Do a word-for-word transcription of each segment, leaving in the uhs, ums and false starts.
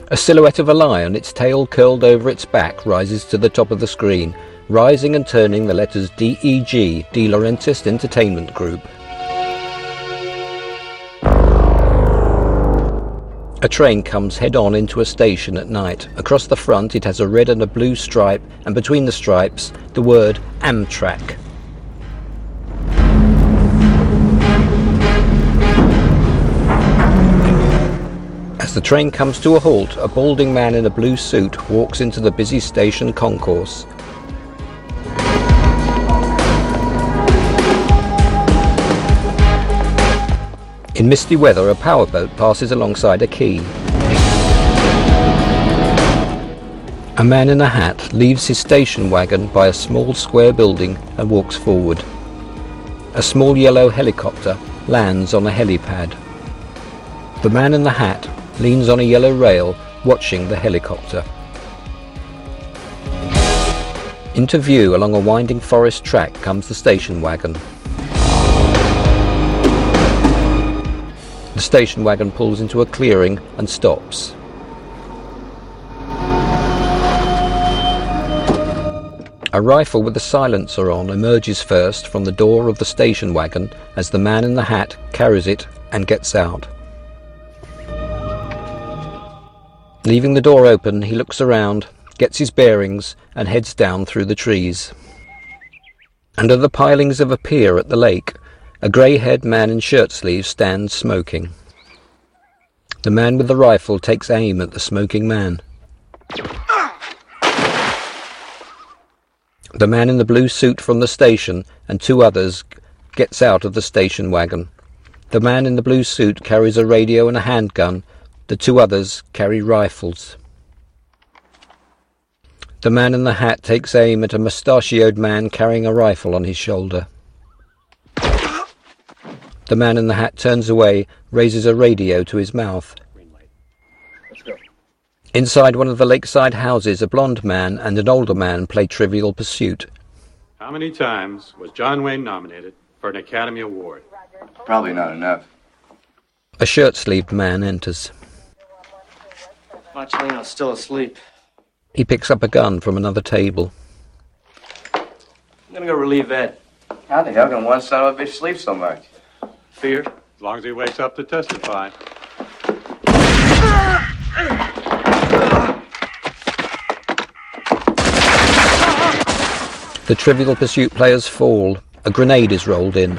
A silhouette of a lion, its tail curled over its back, rises to the top of the screen, rising and turning the letters D E G, De Laurentiis Entertainment Group. A train comes head-on into a station at night. Across the front it has a red and a blue stripe, and between the stripes the word Amtrak. As the train comes to a halt, a balding man in a blue suit walks into the busy station concourse. In misty weather, a powerboat passes alongside a quay. A man in a hat leaves his station wagon by a small square building and walks forward. A small yellow helicopter lands on a helipad. The man in the hat leans on a yellow rail, watching the helicopter. Into view along a winding forest track comes the station wagon. The station wagon pulls into a clearing and stops. A rifle with a silencer on emerges first from the door of the station wagon as the man in the hat carries it and gets out. Leaving the door open, he looks around, gets his bearings and heads down through the trees. Under the pilings of a pier at the lake, a grey-haired man in shirt sleeves stands smoking. The man with the rifle takes aim at the smoking man. The man in the blue suit from the station and two others gets out of the station wagon. The man in the blue suit carries a radio and a handgun. The two others carry rifles. The man in the hat takes aim at a mustachioed man carrying a rifle on his shoulder. The man in the hat turns away, raises a radio to his mouth. Let's go. Inside one of the lakeside houses, a blonde man and an older man play Trivial Pursuit. How many times was John Wayne nominated for an Academy Award? Probably not enough. A shirt-sleeved man enters. Marcellino's still asleep. He picks up a gun from another table. I'm gonna go relieve Ed. How the hell can one son of a bitch sleep so much? Fear? As long as he wakes up to testify. The Trivial Pursuit players fall. A grenade is rolled in.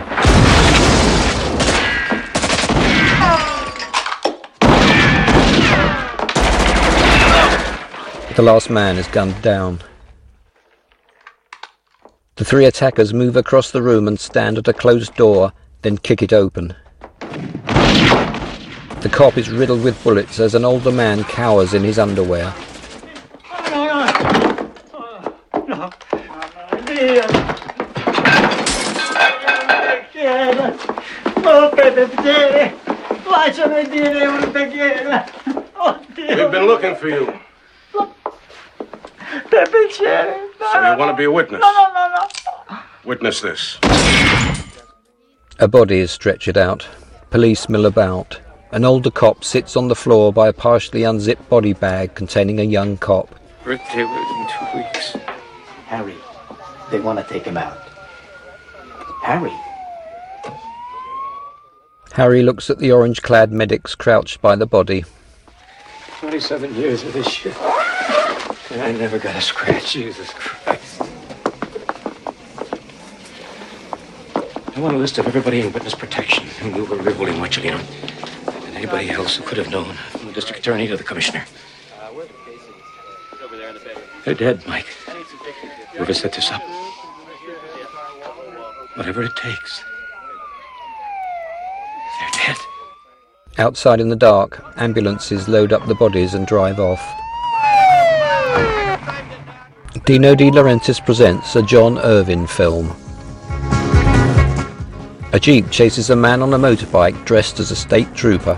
The last man is gunned down. The three attackers move across the room and stand at a closed door, then kick it open. The cop is riddled with bullets as an older man cowers in his underwear. We've been looking for you. So you want to be a witness? No, no, no, no. Witness this. A body is stretchered out. Police mill about. An older cop sits on the floor by a partially unzipped body bag containing a young cop. Birthday was in two weeks. Harry, they want to take him out. Harry. Harry looks at the orange-clad medics crouched by the body. twenty-seven years of this shit. And I never got a scratch. Jesus Christ. I want a list of everybody in witness protection who knew Rivoli Marcellino. And anybody else who could have known, from the district attorney to the commissioner. They're dead, Mike. Whoever set this up. Whatever it takes. They're dead. Outside in the dark, ambulances load up the bodies and drive off. Dino De Laurentiis presents a John Irvin film. A jeep chases a man on a motorbike dressed as a state trooper.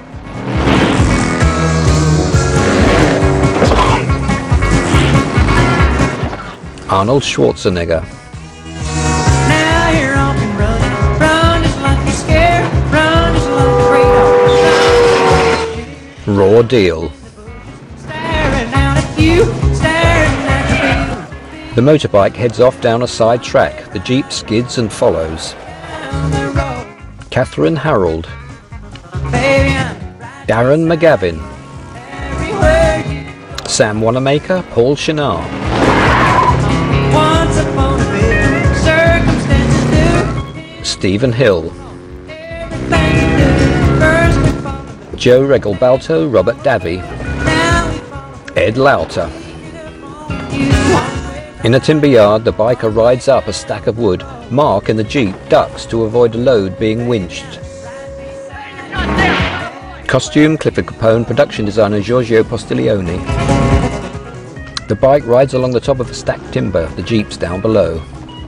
Arnold Schwarzenegger. Now you're off and running. Run just like you're scared. Run just like a great horse. Raw Deal. you staring at the field. The motorbike heads off down a side track. The Jeep skids and follows. Down the road, Catherine Harold, baby, I'm Darren McGavin, every word you Sam Wanamaker, Paul Shinar, once upon a bit. Circumstances do Stephen Hill, everything you do. First we fall apart, Joe Regalbalto, Robert Davey, now we fall Ed Lauter. you one. In a timber yard, the biker rides up a stack of wood. Mark in the Jeep ducks to avoid a load being winched. Costume, Clifford Capone. Production designer, Giorgio Postiglione. The bike rides along the top of a stacked timber. The Jeep's down below.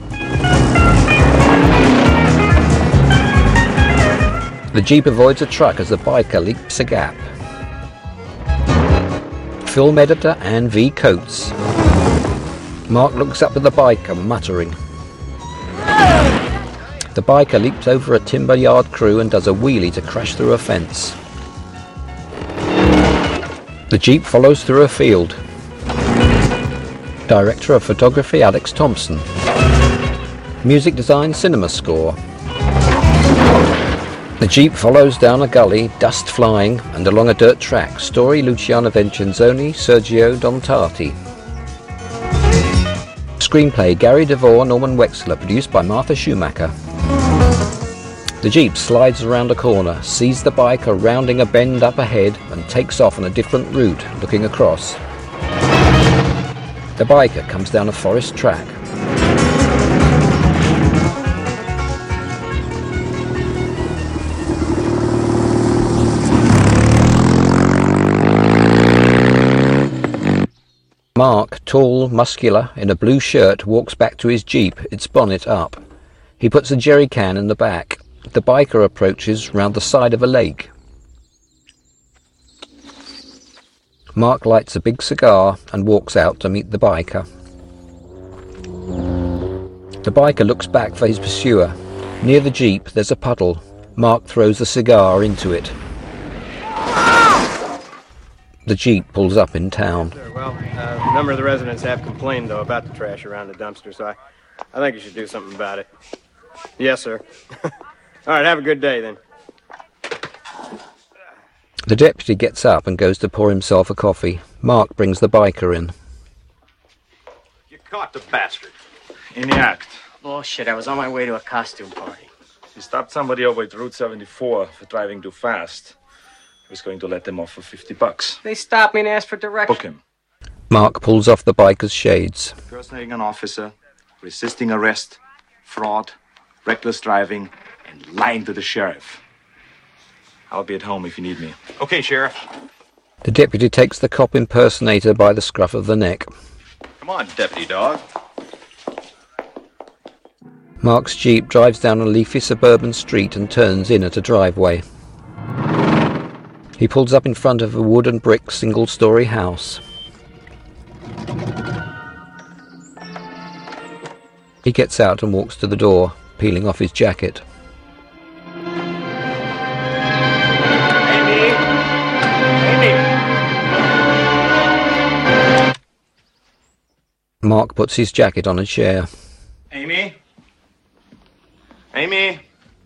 The Jeep avoids a truck as the biker leaps a gap. Film editor, Anne V. Coates. Mark looks up at the biker, muttering. The biker leaps over a timber yard crew and does a wheelie to crash through a fence. The Jeep follows through a field. Director of photography, Alex Thompson. Music design, Cinema Score. The Jeep follows down a gully, dust flying, and along a dirt track. Story, Luciano Vincenzoni, Sergio Dontati. Screenplay, Gary DeVore, Norman Wexler, produced by Martha Schumacher. The Jeep slides around a corner, sees the biker rounding a bend up ahead, and takes off on a different route, looking across. The biker comes down a forest track. Mark, tall, muscular, in a blue shirt, walks back to his Jeep, its bonnet up. He puts a jerry can in the back. The biker approaches round the side of a lake. Mark lights a big cigar and walks out to meet the biker. The biker looks back for his pursuer. Near the Jeep, there's a puddle. Mark throws the cigar into it. The Jeep pulls up in town. Sure, well, uh, a number of the residents have complained, though, about the trash around the dumpster, so I, I think you should do something about it. Yes, sir. All right, have a good day, then. The deputy gets up and goes to pour himself a coffee. Mark brings the biker in. You caught the bastard. In the act. Bullshit, I was on my way to a costume party. He stopped somebody over at Route seventy-four for driving too fast. He was going to let them off for fifty bucks. They stopped me and asked for directions. Book him. Mark pulls off the biker's shades. Impersonating an officer, resisting arrest, fraud, reckless driving, and lying to the sheriff. I'll be at home if you need me. Okay, Sheriff. The deputy takes the cop impersonator by the scruff of the neck. Come on, deputy dog. Mark's Jeep drives down a leafy suburban street and turns in at a driveway. He pulls up in front of a wood and brick single-story house. He gets out and walks to the door, peeling off his jacket. Amy! Amy! Mark puts his jacket on a chair. Amy? Amy?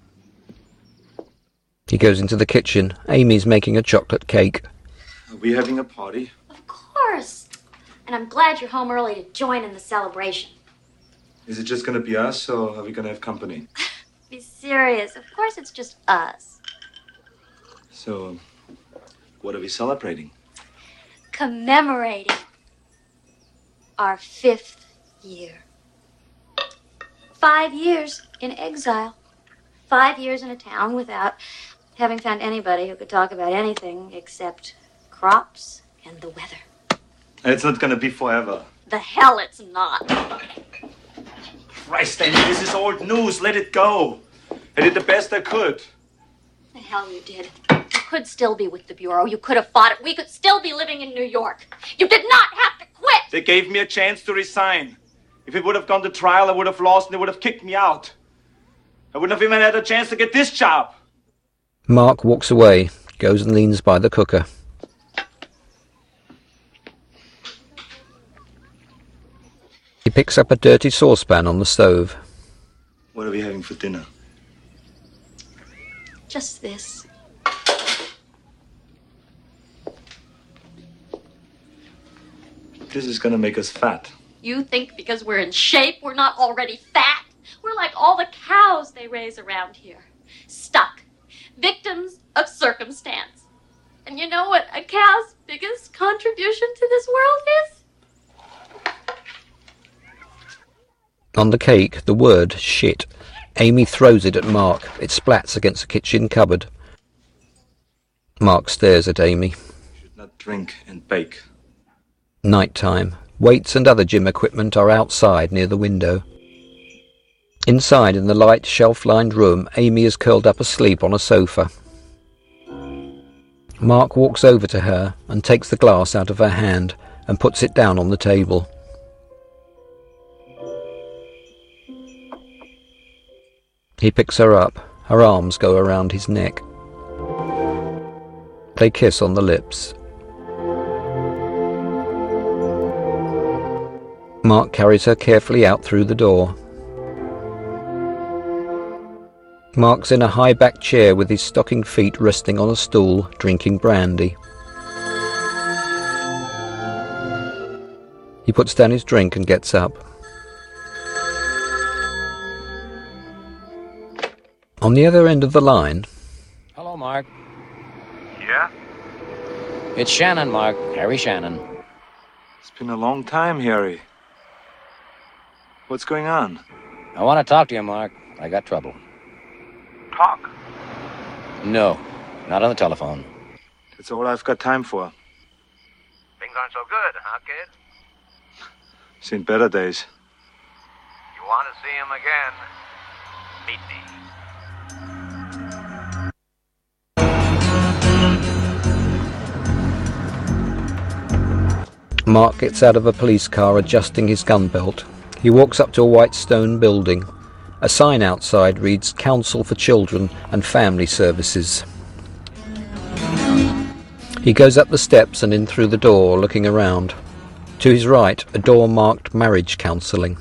He goes into the kitchen. Amy's making a chocolate cake. Are we having a party? Of course. And I'm glad you're home early to join in the celebration. Is it just gonna be us, or are we gonna have company? Be serious. Of course it's just us. So, what are we celebrating? Commemorating our fifth year. Five years in exile. Five years in a town without having found anybody who could talk about anything except crops and the weather. It's not gonna be forever. The hell it's not. Christ, Amy, this is old news. Let it go. I did the best I could. The hell you did. You could still be with the Bureau. You could have fought it. We could still be living in New York. You did not have to quit. They gave me a chance to resign. If it would have gone to trial, I would have lost and they would have kicked me out. I wouldn't have even had a chance to get this job. Mark walks away, goes and leans by the cooker. picks up a dirty saucepan on the stove. What are we having for dinner? Just this. This is gonna make us fat. You think because we're in shape, we're not already fat? We're like all the cows they raise around here. Stuck. Victims of circumstance. And you know what a cow's biggest contribution to this world is? On the cake, the word shit. Amy throws it at Mark. It splats against the kitchen cupboard. Mark stares at Amy. You should not drink and bake. Night time. Weights and other gym equipment are outside near the window. Inside, in the light, shelf-lined room, Amy is curled up asleep on a sofa. Mark walks over to her and takes the glass out of her hand and puts it down on the table. He picks her up. Her arms go around his neck. They kiss on the lips. Mark carries her carefully out through the door. Mark's in a high-backed chair with his stocking feet resting on a stool, drinking brandy. He puts down his drink and gets up. On the other end of the line... Hello, Mark. Yeah? It's Shannon, Mark. Harry Shannon. It's been a long time, Harry. What's going on? I want to talk to you, Mark. I got trouble. Talk? No, not on the telephone. That's all I've got time for. Things aren't so good, huh, kid? Seen better days. You want to see him again? Meet me. Mark gets out of a police car, adjusting his gun belt. He walks up to a white stone building. A sign outside reads Council for Children and Family Services. He goes up the steps and in through the door, looking around. To his right, a door marked Marriage Counselling.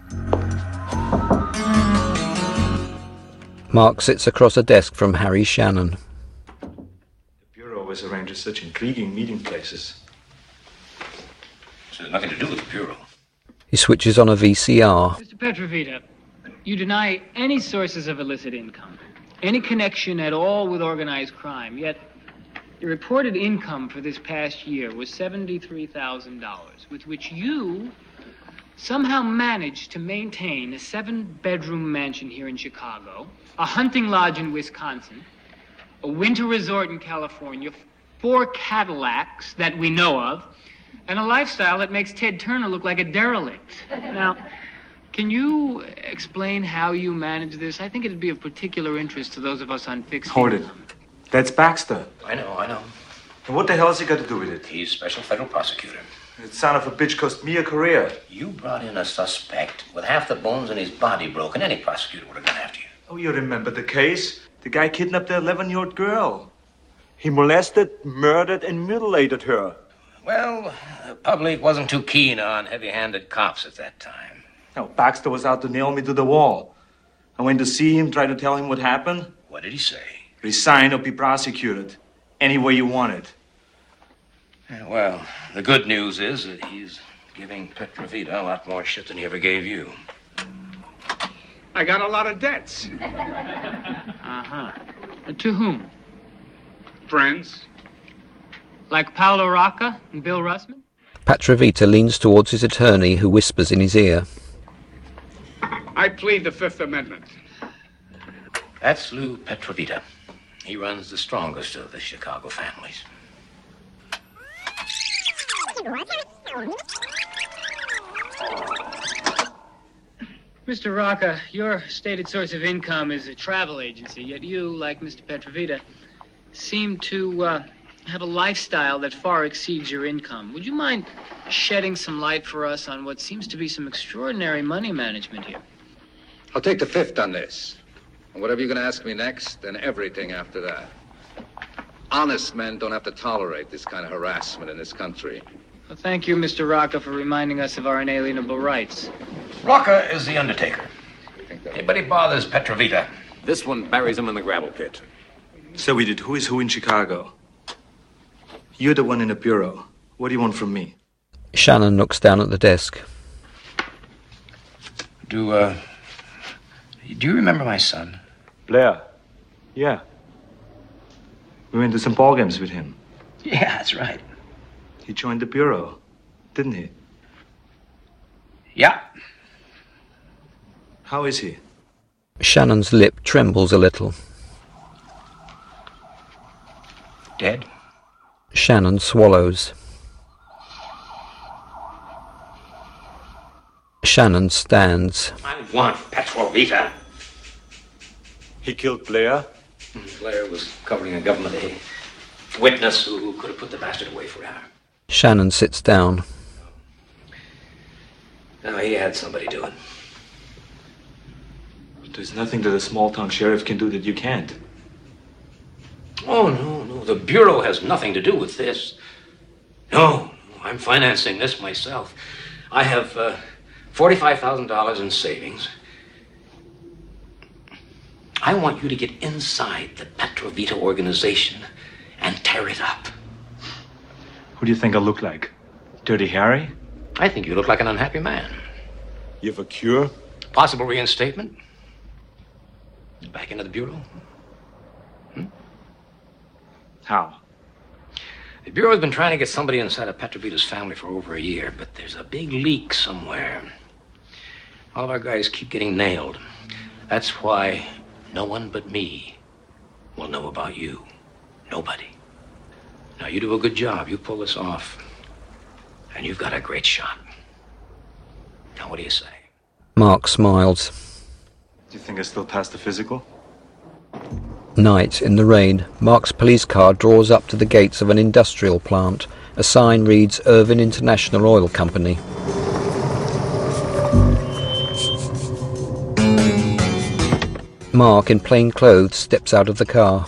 Mark sits across a desk from Harry Shannon. The Bureau always arranges such intriguing meeting places. This has nothing to do with the Bureau. He switches on a V C R. Mister Petrovita, you deny any sources of illicit income, any connection at all with organized crime, yet your reported income for this past year was seventy-three thousand dollars, with which you somehow managed to maintain a seven-bedroom mansion here in Chicago, a hunting lodge in Wisconsin, a winter resort in California, four Cadillacs that we know of, and a lifestyle that makes Ted Turner look like a derelict. Now, can you explain how you manage this? I think it'd be of particular interest to those of us on fixed Hold it. income. That's Baxter. I know, I know. And what the hell has he got to do with it? He's special federal prosecutor. That son of a bitch cost me a career. You brought in a suspect with half the bones in his body broken. Any prosecutor would have gone after you. Oh, you remember the case? The guy kidnapped the eleven-year-old girl. He molested, murdered, and mutilated her. Well, the public wasn't too keen on heavy-handed cops at that time. Now, Baxter was out to nail me to the wall. I went to see him, tried to tell him what happened. What did he say? Resign or be prosecuted. Any way you want it. Yeah, well, the good news is that he's giving Petrovita a lot more shit than he ever gave you. I got a lot of debts. Uh-huh. To whom? Friends. Like Paolo Rocca and Bill Russman? Petrovita leans towards his attorney, who whispers in his ear. I plead the Fifth Amendment. That's Lou Petrovita. He runs the strongest of the Chicago families. Mister Rocca, your stated source of income is a travel agency, yet you, like Mister Petrovita, seem to uh, have a lifestyle that far exceeds your income. Would you mind shedding some light for us on what seems to be some extraordinary money management here? I'll take the fifth on this. And whatever you're going to ask me next, then everything after that. Honest men don't have to tolerate this kind of harassment in this country. Well, thank you, Mister Rocca, for reminding us of our inalienable rights. Rocca is the undertaker. Anybody bothers Petrovita, this one buries him in the gravel pit. So we did who is who in Chicago. You're the one in the bureau. What do you want from me? Shannon looks down at the desk. Do, uh... Do you remember my son? Blair. Yeah. We went to some ball games with him. Yeah, that's right. He joined the bureau, didn't he? Yeah. How is he? Shannon's lip trembles a little. Dead? Shannon swallows. Shannon stands. I want Petrovita. He killed Blair? Blair was covering a government a witness who could have put the bastard away forever. Shannon sits down. No, he had somebody do it. There's nothing that a small-town sheriff can do that you can't. Oh, no, no. The Bureau has nothing to do with this. No, no, I'm financing this myself. I have uh, forty-five thousand dollars in savings. I want you to get inside the Petrovita organization and tear it up. Who do you think I look like? Dirty Harry? I think you look like an unhappy man. You have a cure? Possible reinstatement? Back into the Bureau? Hmm? How? The Bureau's been trying to get somebody inside of Petrovita's family for over a year, but there's a big leak somewhere. All of our guys keep getting nailed. That's why no one but me will know about you. Nobody. Now, you do a good job. You pull this off, and you've got a great shot. Now, what do you say? Mark smiles. Do you think I still pass the physical? Night, in the rain, Mark's police car draws up to the gates of an industrial plant. A sign reads Irvin International Oil Company. Mark, in plain clothes, steps out of the car.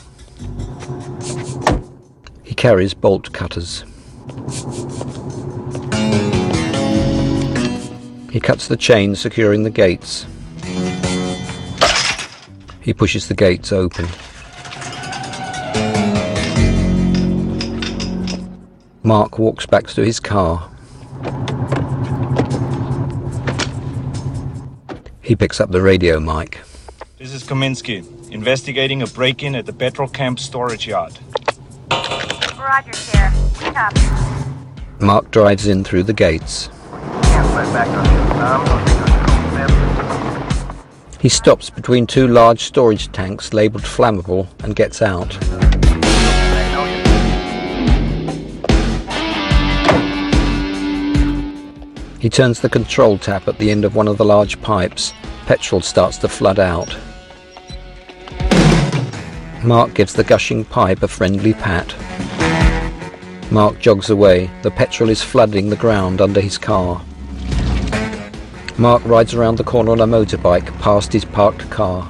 He carries bolt cutters. He cuts the chain securing the gates. He pushes the gates open. Mark walks back to his car. He picks up the radio mic. This is Kaminsky, investigating a break-in at the petrol camp storage yard. Roger, Sheriff. We copy. Mark drives in through the gates. He stops between two large storage tanks labelled flammable and gets out. He turns the control tap at the end of one of the large pipes. Petrol starts to flood out. Mark gives the gushing pipe a friendly pat. Mark jogs away. The petrol is flooding the ground under his car. Mark rides around the corner on a motorbike past his parked car.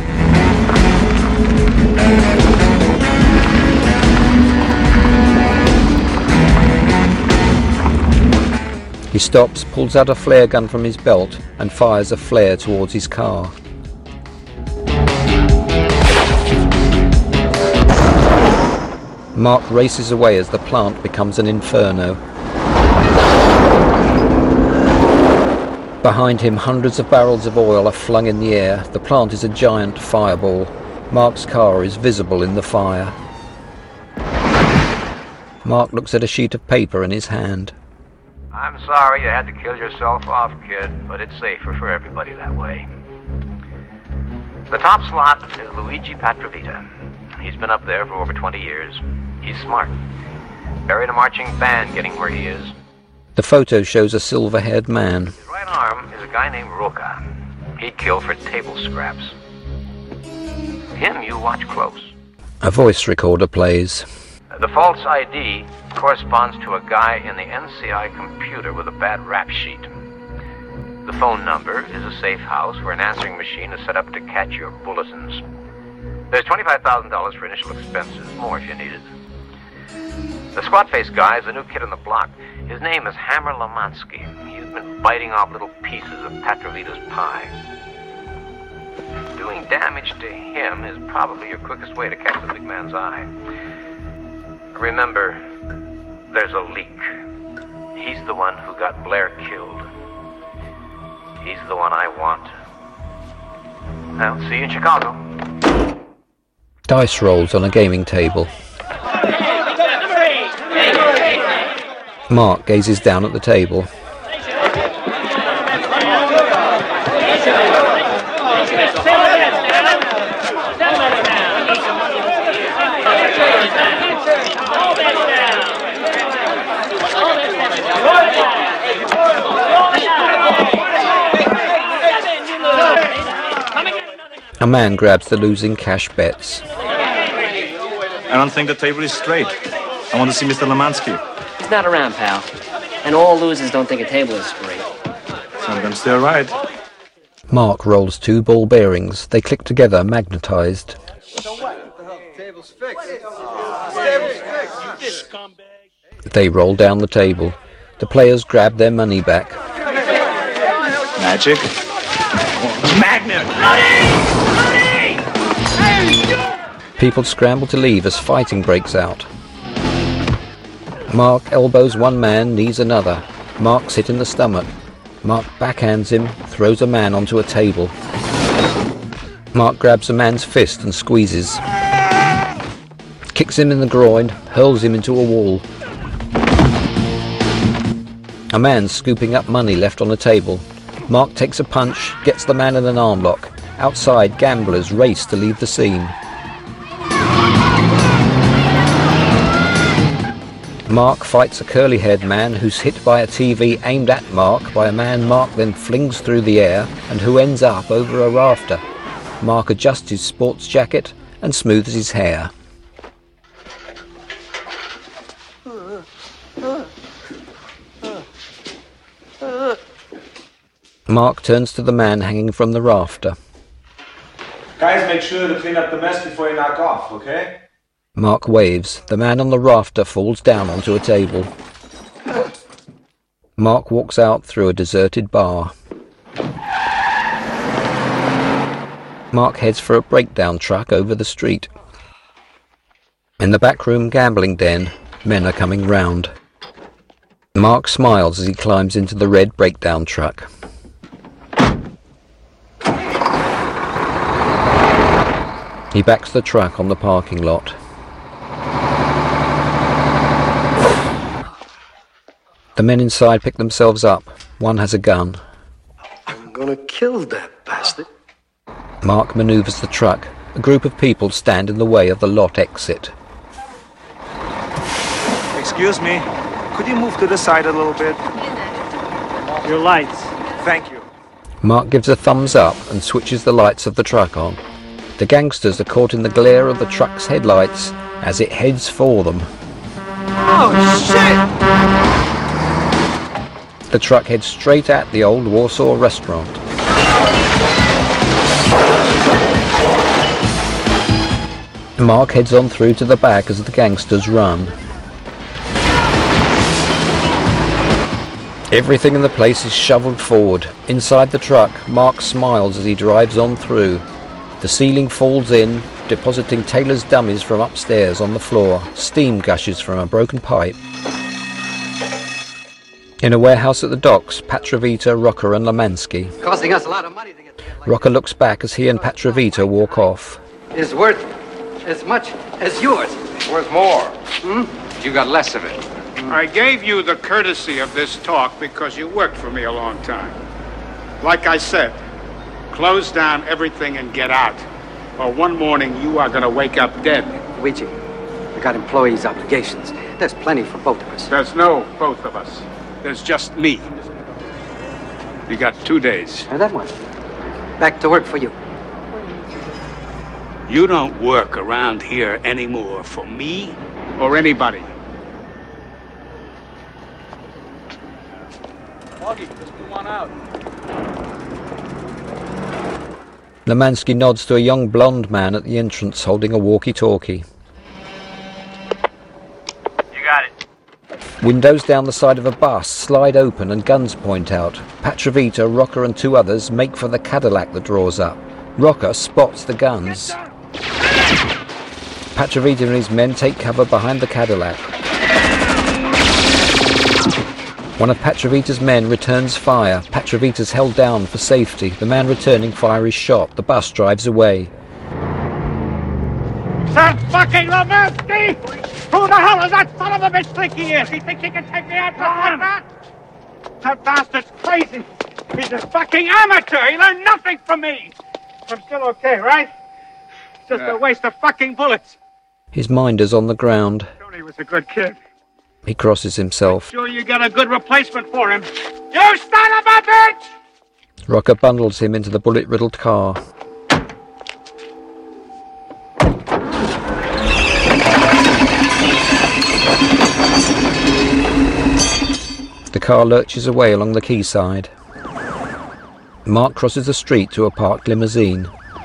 He stops, pulls out a flare gun from his belt and fires a flare towards his car. Mark races away as the plant becomes an inferno. Behind him, hundreds of barrels of oil are flung in the air. The plant is a giant fireball. Mark's car is visible in the fire. Mark looks at a sheet of paper in his hand. I'm sorry you had to kill yourself off, kid, but it's safer for everybody that way. The top slot is Luigi Petrovita. He's been up there for over twenty years. He's smart. Buried a marching band getting where he is. The photo shows a silver-haired man. His right arm is a guy named Roca. He'd kill for table scraps. Him you watch close. A voice recorder plays. The false I D corresponds to a guy in the N C I computer with a bad rap sheet. The phone number is a safe house where an answering machine is set up to catch your bulletins. There's twenty-five thousand dollars for initial expenses, more if you need it. The squat-faced guy is a new kid on the block. His name is Hammer Lamansky. He's been biting off little pieces of Petrovita's pie. Doing damage to him is probably your quickest way to catch the big man's eye. Remember, there's a leak. He's the one who got Blair killed. He's the one I want. Well, see you in Chicago. Dice rolls on a gaming table. Mark gazes down at the table. A man grabs the losing cash bets. I don't think the table is straight. I want to see Mister Lamansky. He's not around, pal. And all losers don't think a table is straight. Sometimes they're right. Mark rolls two ball bearings. They click together, magnetized. So what? The hell? The table's fixed. The table's fixed. They roll down the table. The players grab their money back. Magic. Magnet! People scramble to leave as fighting breaks out. Mark elbows one man, knees another. Mark's hit in the stomach. Mark backhands him, throws a man onto a table. Mark grabs a man's fist and squeezes. Kicks him in the groin, hurls him into a wall. A man's scooping up money left on a table. Mark takes a punch, gets the man in an arm lock. Outside, gamblers race to leave the scene. Mark fights a curly-haired man who's hit by a T V aimed at Mark by a man Mark then flings through the air and who ends up over a rafter. Mark adjusts his sports jacket and smooths his hair. Mark turns to the man hanging from the rafter. Guys, make sure to clean up the mess before you knock off, okay? Mark waves. The man on the rafter falls down onto a table. Mark walks out through a deserted bar. Mark heads for a breakdown truck over the street. In the backroom gambling den, men are coming round. Mark smiles as he climbs into the red breakdown truck. He backs the truck on the parking lot. The men inside pick themselves up. One has a gun. I'm gonna kill that bastard. Mark maneuvers the truck. A group of people stand in the way of the lot exit. Excuse me, could you move to the side a little bit? Your lights. Thank you. Mark gives a thumbs up and switches the lights of the truck on. The gangsters are caught in the glare of the truck's headlights as it heads for them. Oh, shit! The truck heads straight at the old Warsaw restaurant. Mark heads on through to the back as the gangsters run. Everything in the place is shoveled forward. Inside the truck, Mark smiles as he drives on through. The ceiling falls in, depositing Taylor's dummies from upstairs on the floor. Steam gushes from a broken pipe. In a warehouse at the docks, Petrovita, Rocker and Lamansky. Costing us a lot of money to get the Rocker looks back as he and Petrovita walk off. is worth as much as yours. Worth more. Hmm? You got less of it. I gave you the courtesy of this talk because you worked for me a long time. Like I said, close down everything and get out. Or one morning you are going to wake up dead. Luigi, we got employees' obligations. There's plenty for both of us. There's no both of us. There's just me. You got two days. And that one. Back to work for you. You don't work around here anymore for me or anybody. Augie, let's move on out. Lamansky nods to a young blonde man at the entrance holding a walkie-talkie. You got it. Windows down the side of a bus slide open and guns point out. Petrovita, Rocker and two others make for the Cadillac that draws up. Rocker spots the guns. Petrovita and his men take cover behind the Cadillac. One of Petrovita's men returns fire. Petrovita's held down for safety. The man returning fire is shot. The bus drives away. That fucking Lemansky! Who the hell is that son of a bitch think he is? He thinks he can take me out like that? That bastard's crazy. He's a fucking amateur. He learned nothing from me. I'm still okay, right? It's just yeah. a waste of fucking bullets. His mind is on the ground. Tony was a good kid. He crosses himself. Sure you got a good replacement for him. You son of a bitch! Rocker bundles him into the bullet-riddled car. The car lurches away along the quayside. Mark crosses the street to a parked limousine.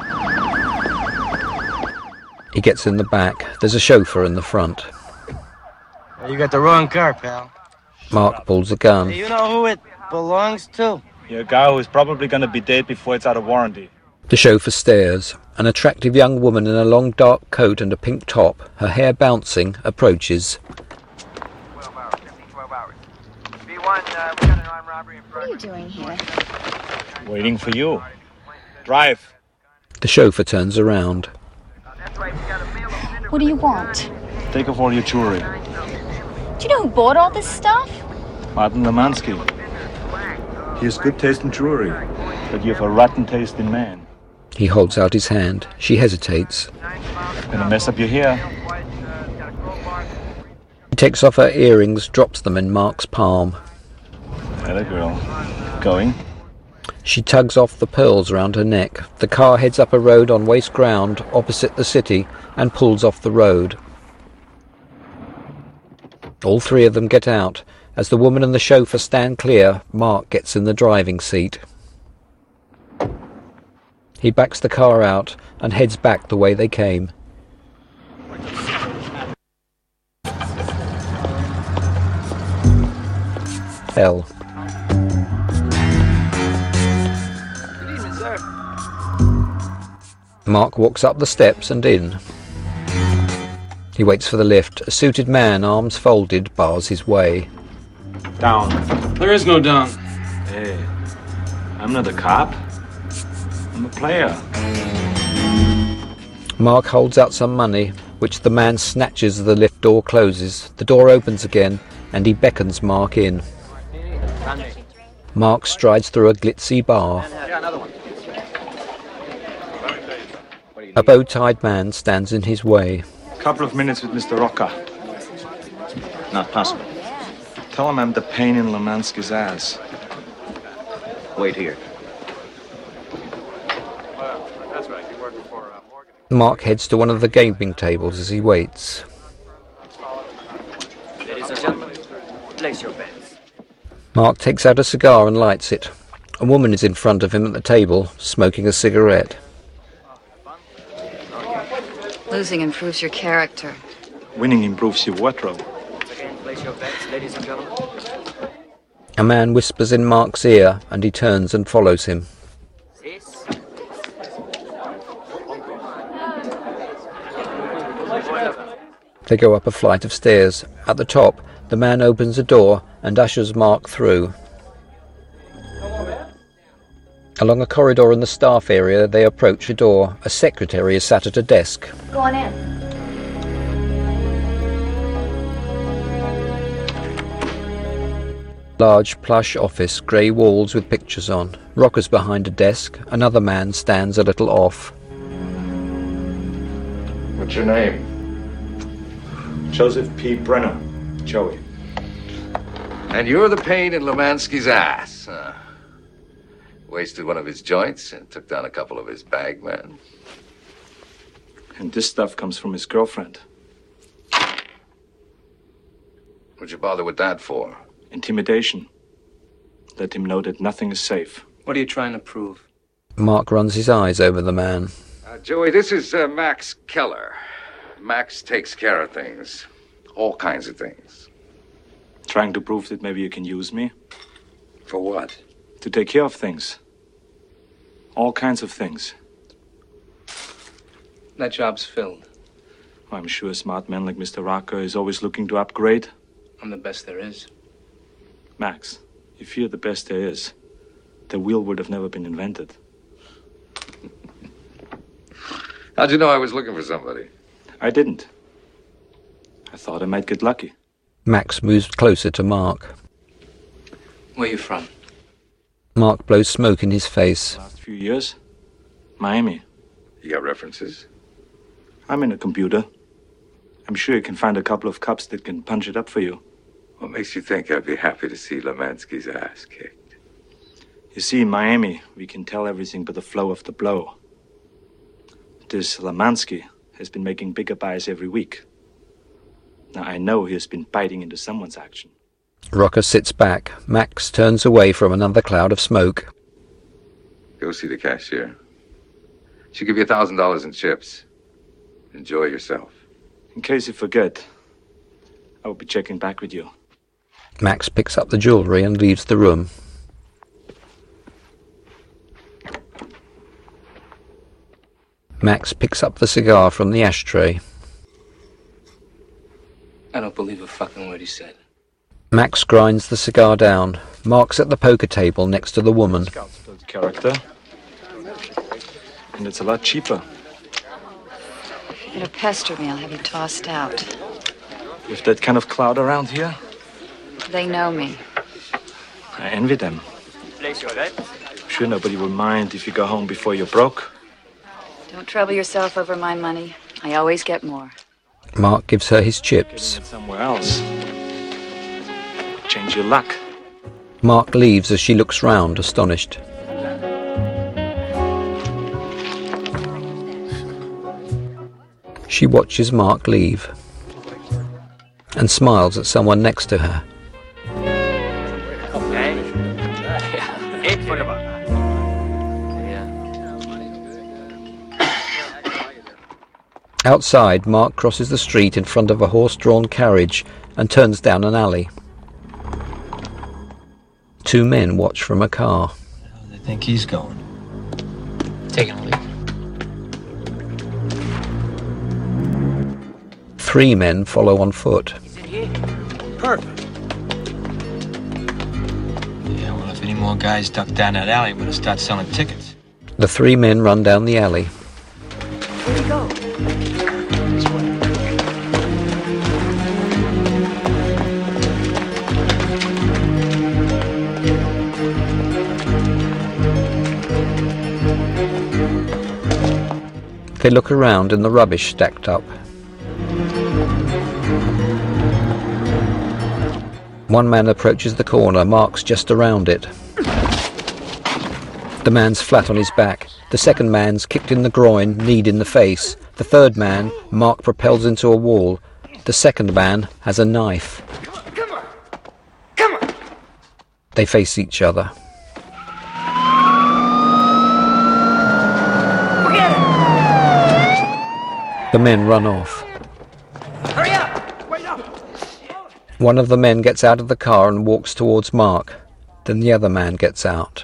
He gets in the back. There's a chauffeur in the front. You got the wrong car, pal. Mark pulls a gun. Hey, you know who it belongs to? You're a guy who's probably going to be dead before it's out of warranty. The chauffeur stares. An attractive young woman in a long dark coat and a pink top, her hair bouncing, approaches. What are you doing here? Waiting for you. Drive. The chauffeur turns around. What do you want? Take off all your jewelry. Do you know who bought all this stuff? Martin Lemansky. He has good taste in jewelry, but you have a rotten taste in man. He holds out his hand. She hesitates. Gonna mess up your hair. He takes off her earrings, drops them in Mark's palm. Hello, girl. Going? She tugs off the pearls around her neck. The car heads up a road on waste ground opposite the city and pulls off the road. All three of them get out. As the woman and the chauffeur stand clear, Mark gets in the driving seat. He backs the car out and heads back the way they came. Hell. Mark walks up the steps and in. He waits for the lift. A suited man, arms folded, bars his way. Down. There is no down. Hey, I'm not a cop. I'm a player. Mark holds out some money, which the man snatches as the lift door closes. The door opens again, and he beckons Mark in. Mark strides through a glitzy bar. A bow-tied man stands in his way. Couple of minutes with Mister Rocker. Not possible. Tell him I'm the pain in Lemansky's ass. Wait here. Mark heads to one of the gaming tables as he waits. Ladies and gentlemen, place your bets. Mark takes out a cigar and lights it. A woman is in front of him at the table, smoking a cigarette. Losing improves your character. Winning improves your wardrobe. Again, place your bets, ladies and gentlemen. A man whispers in Mark's ear, and he turns and follows him. They go up a flight of stairs. At the top, the man opens a door and ushers Mark through. Along a corridor in the staff area, they approach a door. A secretary is sat at a desk. Go on in. Large plush office, grey walls with pictures on. Rocker's behind a desk. Another man stands a little off. What's your name? Joseph P. Brenner. Joey. And you're the pain in Lemansky's ass, huh? Wasted one of his joints and took down a couple of his bagmen. And this stuff comes from his girlfriend. What'd you bother with that for? Intimidation. Let him know that nothing is safe. What are you trying to prove? Mark runs his eyes over the man. Uh, Joey, this is uh, Max Keller. Max takes care of things. All kinds of things. Trying to prove that maybe you can use me. For what? To take care of things. All kinds of things. That job's filled. I'm sure a smart man like Mister Rocco is always looking to upgrade. I'm the best there is. Max, if you're the best there is, the wheel would have never been invented. How'd you know I was looking for somebody? I didn't. I thought I might get lucky. Max moves closer to Mark. Where you from? Mark blows smoke in his face. Last few years, Miami. You got references? I'm in a computer. I'm sure you can find a couple of cops that can punch it up for you. What makes you think I'd be happy to see Lemansky's ass kicked? You see, in Miami, we can tell everything but the flow of the blow. This Lemansky has been making bigger buys every week. Now, I know he has been biting into someone's action. Rocco sits back. Max turns away from another cloud of smoke. Go see the cashier. She'll give you a thousand dollars in chips. Enjoy yourself. In case you forget, I will be checking back with you. Max picks up the jewelry and leaves the room. Max picks up the cigar from the ashtray. I don't believe a fucking word he said. Max grinds the cigar down. Mark's at the poker table next to the woman. Scouts build character. And it's a lot cheaper. Get a pester me, I'll have you tossed out. With that kind of cloud around here, They know me. I envy them. I'm sure nobody will mind if you go home before you're broke. Don't trouble yourself over my money. I always get more. Mark gives her his chips. Getting it somewhere else. Change your luck. Mark leaves as she looks round, astonished. She watches Mark leave and smiles at someone next to her. Outside, Mark crosses the street in front of a horse-drawn carriage and turns down an alley. Two men watch from a car. Where do they think he's going? Taking a leak. Three men follow on foot. Perfect. Yeah, well, if any more guys duck down that alley, I'm gonna start selling tickets. The three men run down the alley. Where'd he go? They look around in the rubbish stacked up. One man approaches the corner. Mark's just around it. The man's flat on his back. The second man's kicked in the groin, kneed in the face. The third man, Mark propels into a wall. The second man has a knife. Come on! Come on! They face each other. The men run off. Hurry up! Wait up! One of the men gets out of the car and walks towards Mark. Then the other man gets out.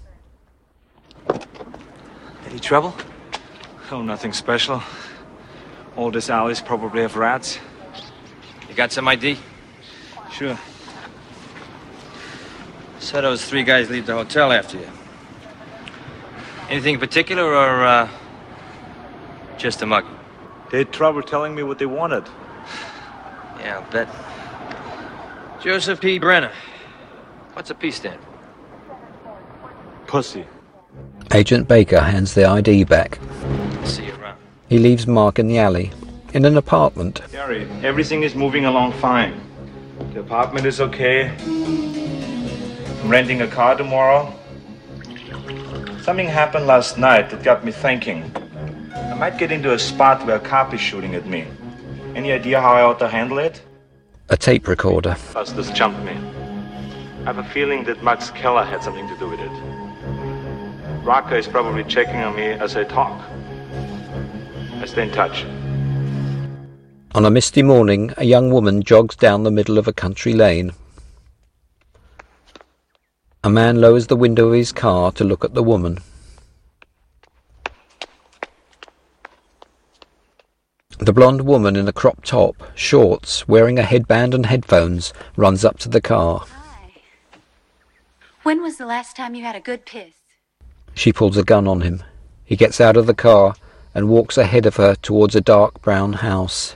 Any trouble? Oh, nothing special. All these alleys probably have rats. You got some I D? Sure. Saw those three guys leave the hotel after you. Anything in particular, or uh, just a mug? They had trouble telling me what they wanted. Yeah, I'll bet. Joseph P. Brenner. What's a P stand? Pussy. Agent Baker hands the I D back. See you around. He leaves Mark in the alley. In an apartment. Gary, everything is moving along fine. The apartment is okay. I'm renting a car tomorrow. Something happened last night that got me thinking. I might get into a spot where a cop is shooting at me. Any idea how I ought to handle it? A tape recorder. Busters jumped me. I have a feeling that Max Keller had something to do with it. Rocco is probably checking on me as I talk. I stay in touch. On a misty morning, a young woman jogs down the middle of a country lane. A man lowers the window of his car to look at the woman. The blonde woman in a crop top, shorts, wearing a headband and headphones, runs up to the car. When was the last time you had a good piss? She pulls a gun on him. He gets out of the car and walks ahead of her towards a dark brown house.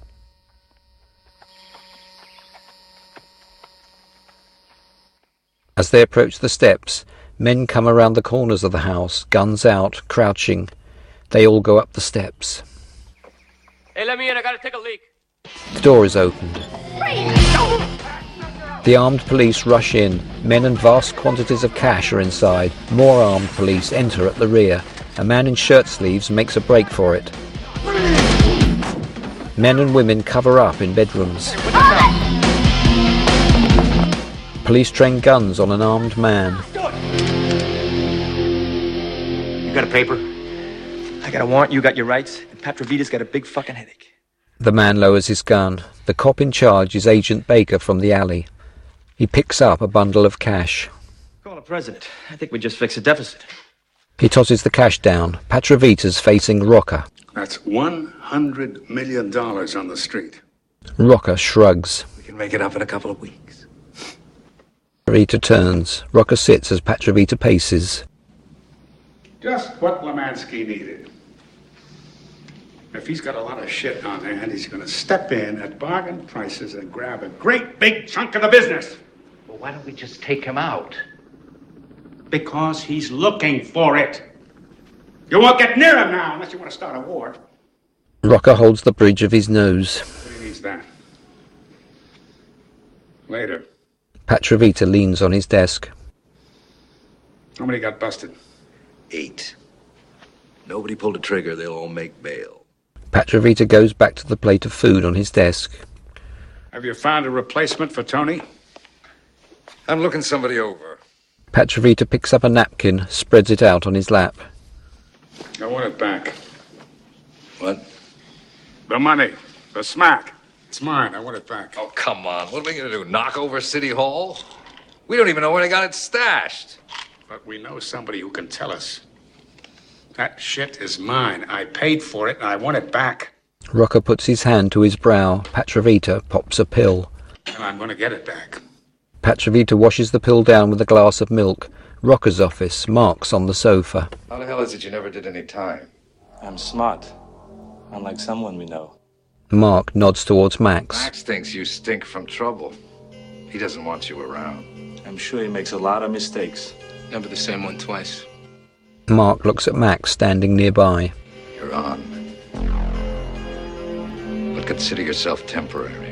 As they approach the steps, men come around the corners of the house, guns out, crouching. They all go up the steps. Hey, let me in. I gotta take a leak. The door is opened. The armed police rush in. Men and vast quantities of cash are inside. More armed police enter at the rear. A man in shirt sleeves makes a break for it. Men and women cover up in bedrooms. Police train guns on an armed man. You got a paper? I got a warrant, you got your rights, and Petrovita's got a big fucking headache. The man lowers his gun. The cop in charge is Agent Baker from the alley. He picks up a bundle of cash. Call the president. I think we just fixed a deficit. He tosses the cash down. Petrovita's facing Rocca. That's one hundred million dollars on the street. Rocca shrugs. We can make it up in a couple of weeks. Petrovita turns. Rocca sits as Petrovita paces. Just what Lemansky needed. If he's got a lot of shit on hand, he's going to step in at bargain prices and grab a great big chunk of the business. Well, why don't we just take him out? Because he's looking for it. You won't get near him now unless you want to start a war. Rocca holds the bridge of his nose. He needs that. Later. Petrovita leans on his desk. How many got busted? Eight. Nobody pulled a trigger, they'll all make bail. Petrovita goes back to the plate of food on his desk. Have you found a replacement for Tony? I'm looking somebody over. Petrovita picks up a napkin, spreads it out on his lap. I want it back. What? The money. The smack. It's mine. I want it back. Oh, come on. What are we going to do? Knock over City Hall? We don't even know where they got it stashed. But we know somebody who can tell us. That shit is mine. I paid for it, and I want it back. Rocca puts his hand to his brow. Petrovita pops a pill. And I'm going to get it back. Petrovita washes the pill down with a glass of milk. Rocca's office. Mark's on the sofa. How the hell is it you never did any time? I'm smart. Unlike someone we know. Mark nods towards Max. Max thinks you stink from trouble. He doesn't want you around. I'm sure he makes a lot of mistakes. Never the same one twice. Mark looks at Max standing nearby. You're on. But consider yourself temporary.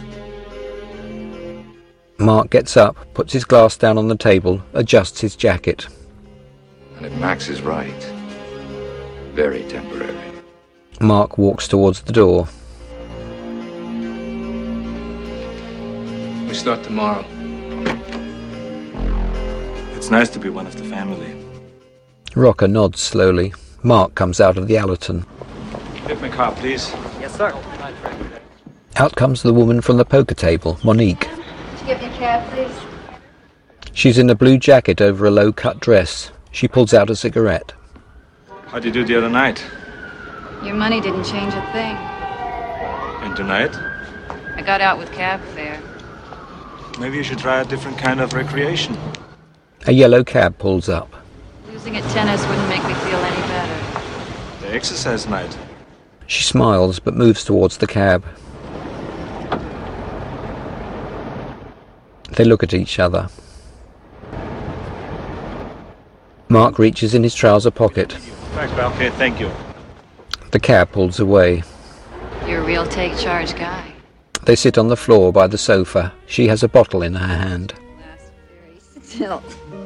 Mark gets up, puts his glass down on the table, adjusts his jacket. And if Max is right, very temporary. Mark walks towards the door. We start tomorrow. It's nice to be one of the family. Rocca nods slowly. Mark comes out of the Allerton. Get my car, please. Yes, sir. Out comes the woman from the poker table, Monique. Could you give me a cab, please? She's in a blue jacket over a low-cut dress. She pulls out a cigarette. How'd you do the other night? Your money didn't change a thing. And tonight? I got out with cab fare. Maybe you should try a different kind of recreation. A yellow cab pulls up. Losing at tennis wouldn't make me feel any better. The exercise night. She smiles but moves towards the cab. They look at each other. Mark reaches in his trouser pocket. Thanks, pal. Okay, thank you. The cab pulls away. You're a real take-charge guy. They sit on the floor by the sofa. She has a bottle in her hand. Still.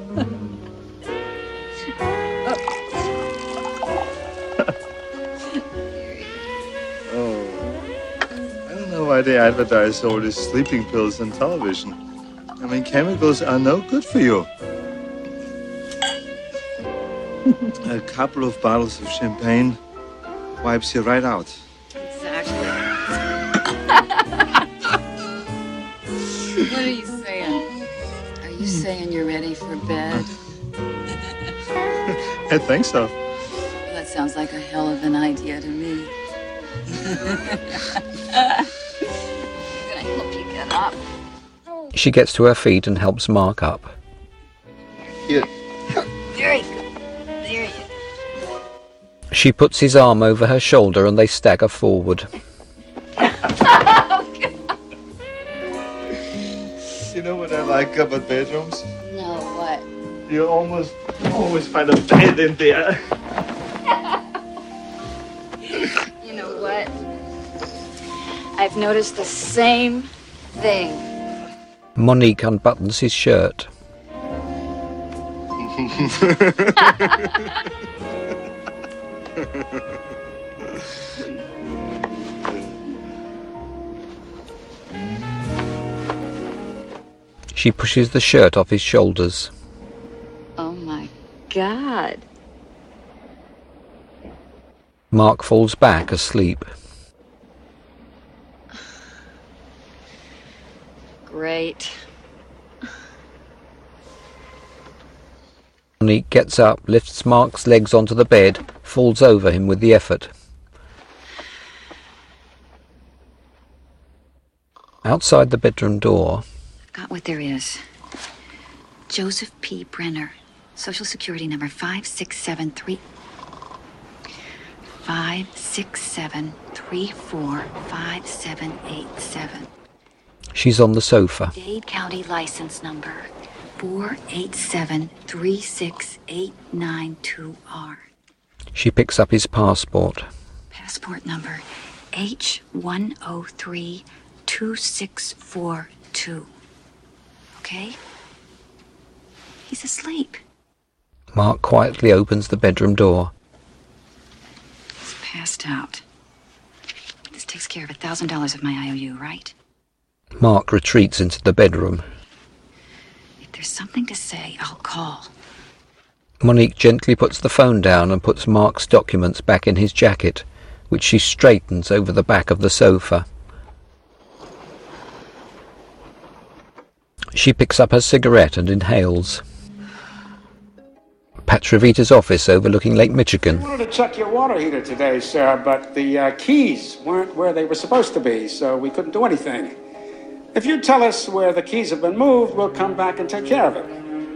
I don't know why they advertise all these sleeping pills on television. I mean, chemicals are no good for you. A couple of bottles of champagne wipes you right out. Exactly. What are you saying? Are you saying you're ready for bed? I think so. That sounds like a hell of an idea to me. I'm gonna help you get up. She gets to her feet and helps Mark up. Here. Very good. There you go. She puts his arm over her shoulder and they stagger forward. You know what I like about bedrooms? No, what? You almost always find a bed in there. You know what? I've noticed the same thing. Monique unbuttons his shirt. She pushes the shirt off his shoulders. Oh my God. Mark falls back asleep. Great. Monique gets up, lifts Mark's legs onto the bed, falls over him with the effort. Outside the bedroom door, Got what there is. Joseph P. Brenner, Social Security number five six seven three. Five six seven three four five seven eight seven. she's on the sofa. Dade County license number four eight seven three six eight nine two R. She picks up his passport. Passport number H one oh three two six four two. Okay? He's asleep. Mark quietly opens the bedroom door. He's passed out. This takes care of a thousand dollars of my I O U, right? Mark retreats into the bedroom. If there's something to say, I'll call. Monique gently puts the phone down and puts Mark's documents back in his jacket, which she straightens over the back of the sofa. She picks up her cigarette and inhales. Petrovita's office overlooking Lake Michigan. I wanted to check your water heater today, sir, but the uh, keys weren't where they were supposed to be, so we couldn't do anything. If you tell us where the keys have been moved, we'll come back and take care of it.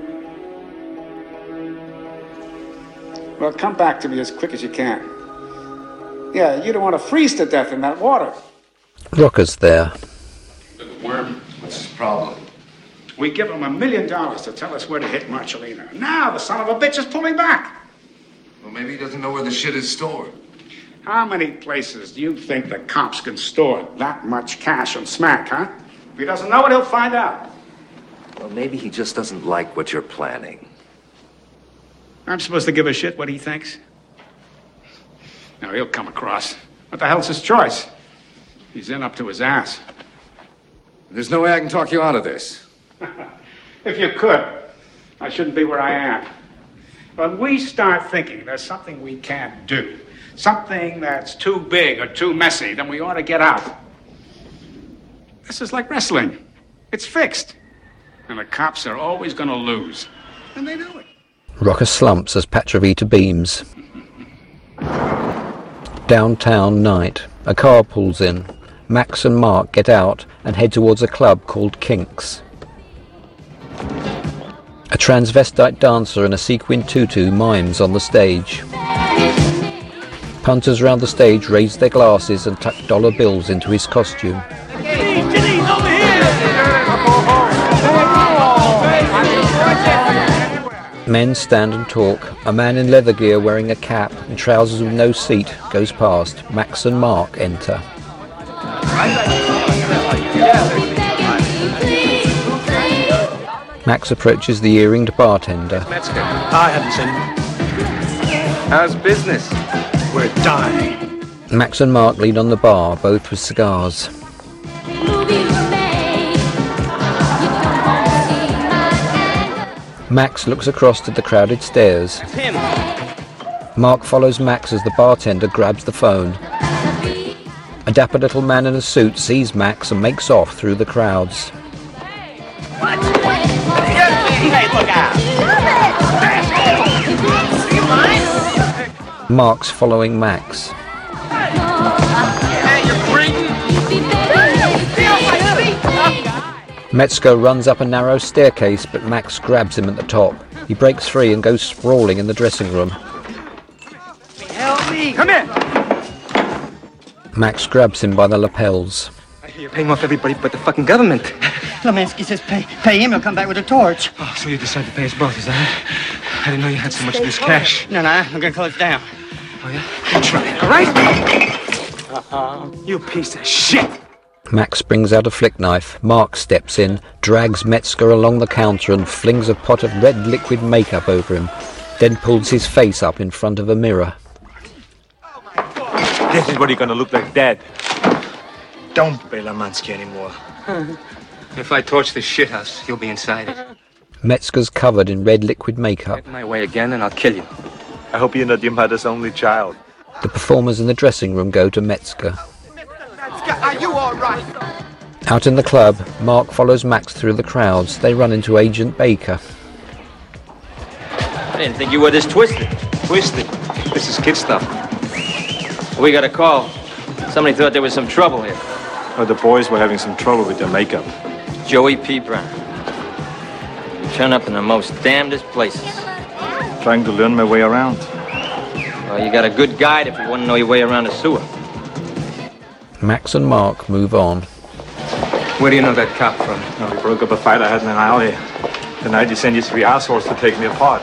Well, come back to me as quick as you can. Yeah, you don't want to freeze to death in that water. Rocker's there. Little worm. What's his problem? We give him a million dollars to tell us where to hit Marcellina. Now the son of a bitch is pulling back. Well, maybe he doesn't know where the shit is stored. How many places do you think the cops can store that much cash on smack, huh? If he doesn't know it, he'll find out. Well, maybe he just doesn't like what you're planning. I'm supposed to give a shit what he thinks? Now, he'll come across. What the hell's his choice? He's in up to his ass. There's no way I can talk you out of this. If you could, I shouldn't be where I am. When we start thinking there's something we can't do, something that's too big or too messy, then we ought to get out. This is like wrestling. It's fixed. And the cops are always going to lose. And they know it. Rocker slumps as Petrovita beams. Downtown night. A car pulls in. Max and Mark get out and head towards a club called Kinks. A transvestite dancer in a sequin tutu mimes on the stage. Punters round the stage raise their glasses and tuck dollar bills into his costume. Men stand and talk. A man in leather gear wearing a cap and trousers with no seat goes past. Max and Mark enter. Max approaches the earringed bartender. I haven't seen him. How's business? We're dying. Max and Mark lean on the bar, both with cigars. Max looks across to the crowded stairs. That's him. Mark follows Max as the bartender grabs the phone. A dapper little man in a suit sees Max and makes off through the crowds. What? Get me Hey, look out! Do you mind? Mark's following Max. Hey, you're breathing! Metzger runs up a narrow staircase, but Max grabs him at the top. He breaks free and goes sprawling in the dressing room. Help me! Come here! Max grabs him by the lapels. I hear you're paying off everybody but the fucking government. Lemansky says pay, pay him, he'll come back with a torch. Oh, so you decided to pay us both, is that it? I didn't know you had so much loose cash. No, no, I'm gonna close down. Oh, yeah? You try it, all right? Uh-uh. You piece of shit! Max brings out a flick knife. Mark steps in, drags Metzger along the counter and flings a pot of red liquid makeup over him, then pulls his face up in front of a mirror. This is what you're gonna look like, Dad. Don't pay Lemansky anymore. If I torch this shithouse, you'll be inside it. Metzger's covered in red liquid makeup. Get my way again and I'll kill you. I hope you're not your mother's only child. The performers in the dressing room go to Metzger. Are you all right? Out in the club, Mark follows Max through the crowds. They run into Agent Baker. I didn't think you were this twisted. Twisted? This is kid stuff. We got a call. Somebody thought there was some trouble here. Oh, the boys were having some trouble with their makeup. Joey P. Brown. You turn up in the most damnedest places. Trying to learn my way around. Well, you got a good guide if you want to know your way around a sewer. Max and Mark move on. Where do you know that cop from? No, we broke up a fight I had in an alley. The night you sent you three assholes to take me apart.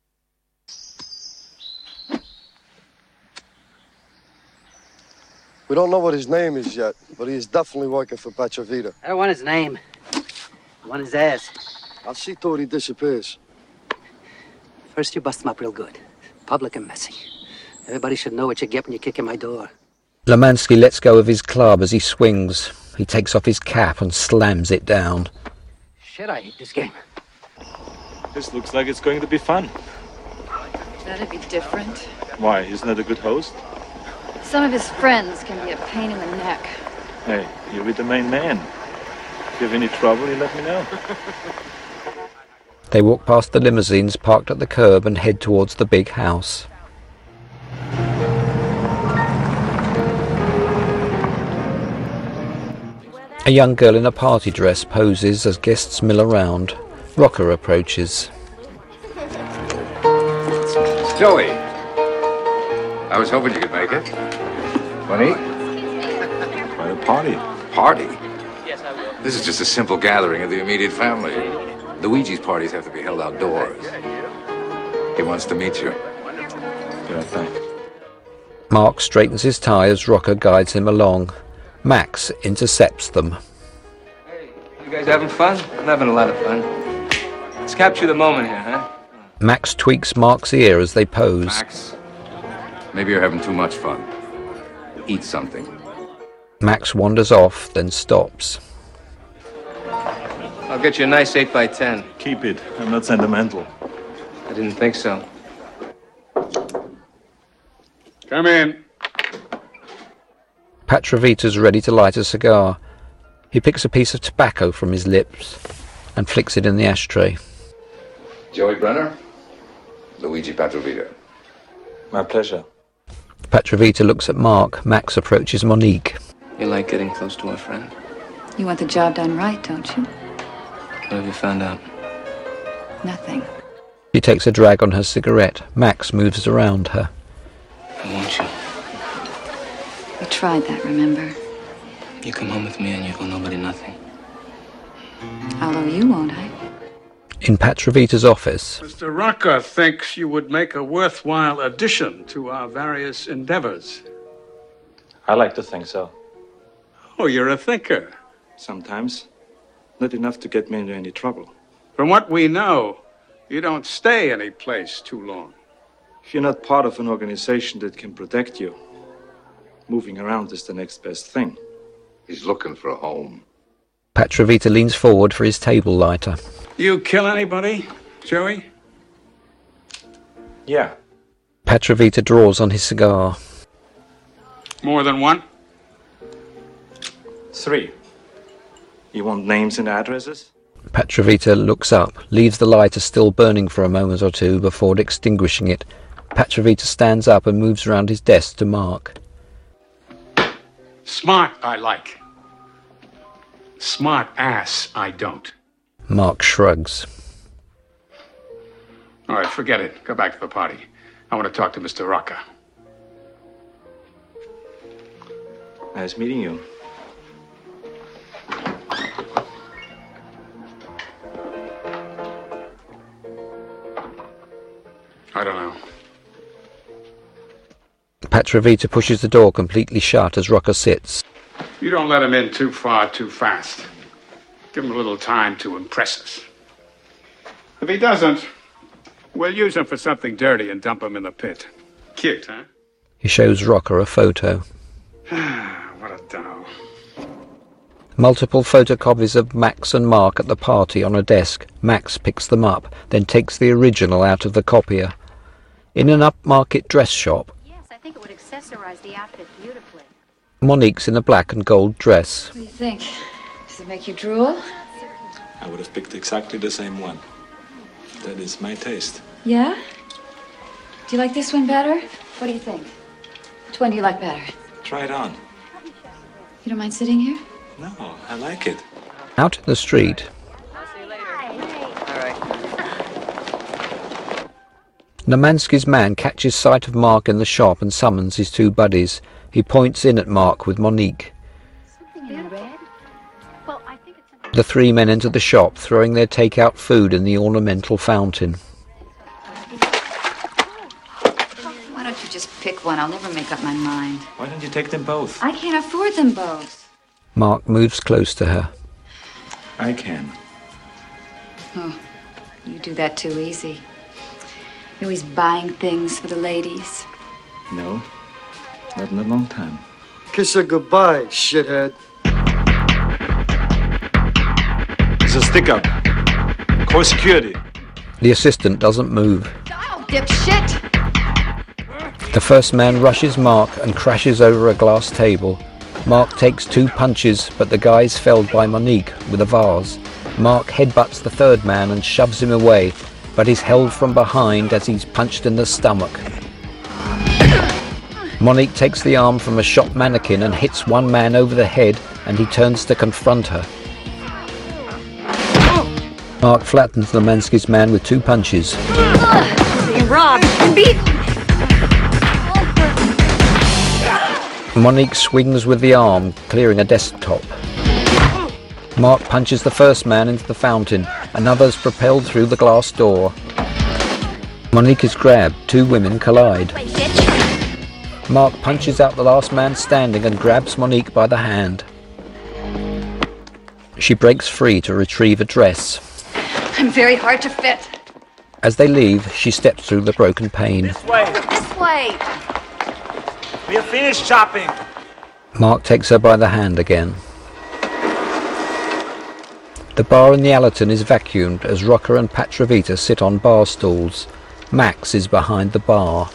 We don't know what his name is yet, but he is definitely working for Petrovita. I don't want his name. I want his ass. I'll see to it he disappears. First you bust him up real good. Public and messy. Everybody should know what you get when you kick in my door. Lemansky lets go of his club as he swings. He takes off his cap and slams it down. Shit, I hate this game. This looks like it's going to be fun. That'd be different. Why? Isn't that a good host? Some of his friends can be a pain in the neck. Hey, you're with the main man. If you have any trouble, you let me know. They walk past the limousines parked at the curb and head towards the big house. A young girl in a party dress poses as guests mill around. Rocker approaches. Joey, I was hoping you could make it. Funny? By a party. Party? This is just a simple gathering of the immediate family. Luigi's parties have to be held outdoors. He wants to meet you. Yeah, thanks. Mark straightens his tie as Rocker guides him along. Max intercepts them. Hey, you guys having fun? I'm having a lot of fun. Let's capture the moment here, huh? Max tweaks Mark's ear as they pose. Max, maybe you're having too much fun. Eat something. Max wanders off, then stops. I'll get you a nice eight by ten. Keep it. I'm not sentimental. I didn't think so. Come in. Petrovita's ready to light a cigar. He picks a piece of tobacco from his lips and flicks it in the ashtray. Joey Brenner, Luigi Petrovita. My pleasure. Petrovita looks at Mark. Max approaches Monique. You like getting close to a friend? You want the job done right, don't you? What have you found out? Nothing. She takes a drag on her cigarette. Max moves around her. I want you. We tried that, remember? You come home with me and you owe nobody nothing. I'll owe you, won't I? In Petrovita's office, Mister Rocker thinks you would make a worthwhile addition to our various endeavors. I like to think so. Oh, you're a thinker. Sometimes. Not enough to get me into any trouble. From what we know, you don't stay any place too long. If you're not part of an organization that can protect you, moving around is the next best thing. He's looking for a home. Petrovita leans forward for his table lighter. You kill anybody, Joey? Yeah. Petrovita draws on his cigar. More than one? Three. You want names and addresses? Petrovita looks up, leaves the lighter still burning for a moment or two before extinguishing it. Petrovita stands up and moves around his desk to Mark. Smart, I like. Smart ass, I don't. Mark shrugs. All right, forget it. Go back to the party. I want to talk to Mister Rocca. Nice meeting you. I don't know. Petrovita pushes the door completely shut as Rocca sits. You don't let him in too far, too fast. Give him a little time to impress us. If he doesn't, we'll use him for something dirty and dump him in the pit. Cute, huh? He shows Rocca a photo. What a doll. Multiple photocopies of Max and Mark at the party on a desk. Max picks them up, then takes the original out of the copier. In an upmarket dress shop, Yes, I think it would accessorize the outfit beautifully. Monique's in a black and gold dress. What do you think? Does it make you drool? I would have picked exactly the same one. That is my taste. Yeah? Do you like this one better? What do you think? Which one do you like better? Try it on. You don't mind sitting here? No, I like it. Out in the street, Namansky's man catches sight of Mark in the shop and summons his two buddies. He points in at Mark with Monique. The three men enter the shop, throwing their takeout food in the ornamental fountain. Why don't you just pick one? I'll never make up my mind. Why don't you take them both? I can't afford them both. Mark moves close to her. I can. Oh, you do that too easy. You're always buying things for the ladies. No, not in a long time. Kiss her goodbye, shithead. It's a stick-up. Core security. The assistant doesn't move. Oh, dipshit! The first man rushes Mark and crashes over a glass table. Mark takes two punches, but the guy is felled by Monique with a vase. Mark headbutts the third man and shoves him away, but is held from behind as he's punched in the stomach. Monique takes the arm from a shop mannequin and hits one man over the head, and he turns to confront her. Mark flattens Namansky's man with two punches. Being robbed and beat. Monique swings with the arm, clearing a desktop. Mark punches the first man into the fountain. Another's propelled through the glass door. Monique is grabbed. Two women collide. Mark punches out the last man standing and grabs Monique by the hand. She breaks free to retrieve a dress. I'm very hard to fit. As they leave, she steps through the broken pane. This way. This way. We are finished shopping. Mark takes her by the hand again. The bar in the Allerton is vacuumed as Rocca and Petrovita sit on bar stools. Max is behind the bar.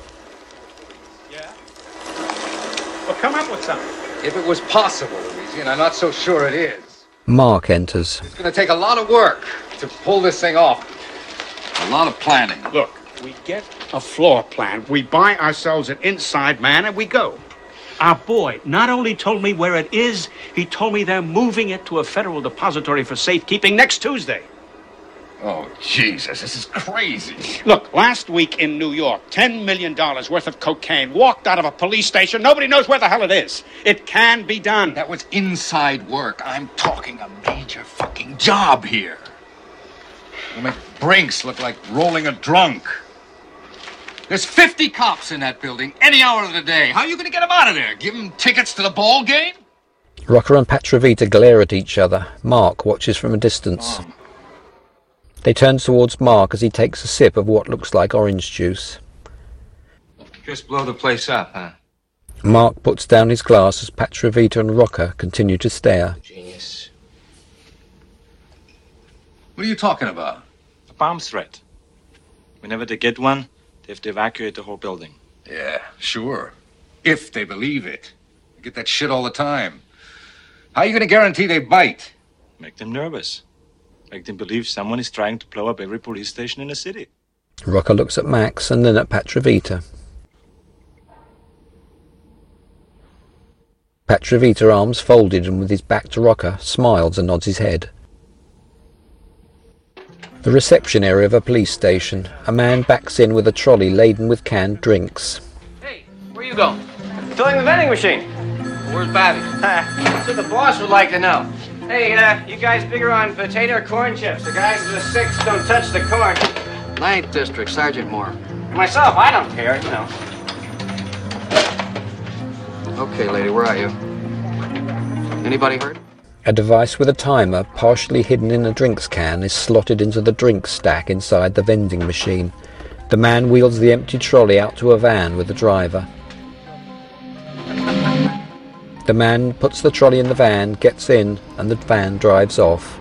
Well, come up with something. If it was possible, Luigi, and I'm not so sure it is. Mark enters. It's going to take a lot of work to pull this thing off. A lot of planning. Look, we get a floor plan, we buy ourselves an inside man, and we go. Our boy not only told me where it is, he told me they're moving it to a federal depository for safekeeping next Tuesday. Oh, Jesus, this is crazy. Look, last week in New York, ten million dollars worth of cocaine walked out of a police station. Nobody knows where the hell it is. It can be done. That was inside work. I'm talking a major fucking job here. It'll make Brinks look like rolling a drunk. There's fifty cops in that building any hour of the day. How are you going to get them out of there? Give them tickets to the ball game? Rocca and Petrovita glare at each other. Mark watches from a distance. Mom. They turn towards Mark as he takes a sip of what looks like orange juice. Just blow the place up, huh? Mark puts down his glass as Petrovita and Rocca continue to stare. Genius. What are you talking about? A bomb threat. Whenever they get one, they have to evacuate the whole building. Yeah, sure. If they believe it. They get that shit all the time. How are you going to guarantee they bite? Make them nervous. Make them believe someone is trying to blow up every police station in the city. Rocca looks at Max and then at Petrovita. Petrovita, arms folded and with his back to Rocca, smiles and nods his head. The reception area of a police station. A man backs in with a trolley laden with canned drinks. Hey, where you going? Filling the vending machine. Where's Bobby? That's what the boss would like to know. Hey, uh, you guys bigger on potato or corn chips? The guys in the six don't touch the corn. Ninth District, Sergeant Moore. Myself, I don't care, you know. Okay, lady, where are you? Anybody hurt? A device with a timer, partially hidden in a drinks can, is slotted into the drinks stack inside the vending machine. The man wheels the empty trolley out to a van with the driver. The man puts the trolley in the van, gets in, and the van drives off.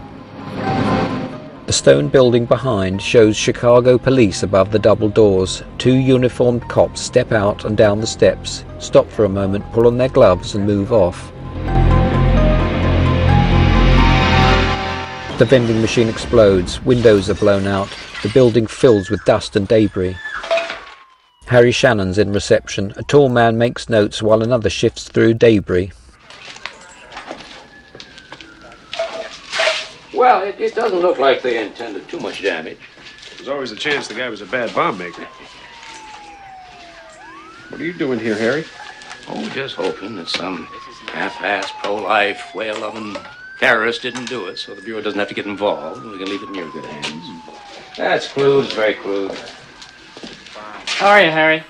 The stone building behind shows Chicago police above the double doors. Two uniformed cops step out and down the steps, stop for a moment, pull on their gloves and move off. The vending machine explodes, windows are blown out, the building fills with dust and debris. Harry Shannon's in reception. A tall man makes notes while another shifts through debris. Well, it, it doesn't look like they intended too much damage. There's always a chance the guy was a bad bomb maker. What are you doing here, Harry? Oh, just hoping that some half-assed, pro-life, whale-loving terrorist didn't do it, so the Bureau doesn't have to get involved. We can leave it in your good hands. That's crude, very crude. How are you, Harry?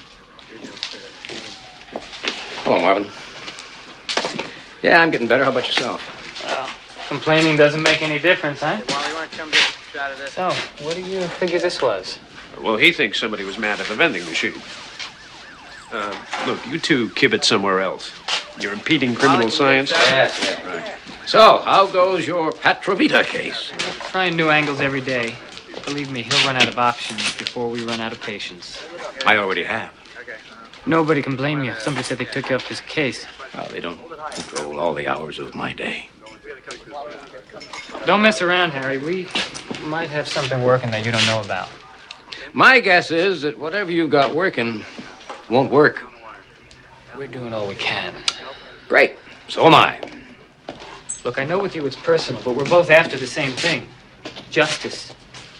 Hello, Marvin. Yeah, I'm getting better. How about yourself? Well, complaining doesn't make any difference, huh? Well, you want to come get a shot of this? So, what do you figure this was? Well, he thinks somebody was mad at the vending machine. Uh, look, you two kibitz somewhere else. You're impeding criminal science. Yes, yes, right. So, how goes your Petrovita case? Trying new angles every day. Believe me, he'll run out of options before we run out of patience. I already have. Nobody can blame you. Somebody said they took you off this case. Well, they don't control all the hours of my day. Don't mess around, Harry. We might have something working that you don't know about. My guess is that whatever you got working won't work. We're doing all we can. Great. So am I. Look, I know with you it's personal, but we're both after the same thing. Justice.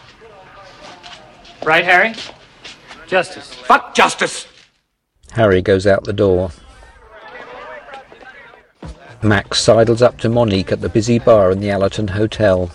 Right, Harry? Justice. Fuck justice! Harry goes out the door. Max sidles up to Monique at the busy bar in the Allerton Hotel.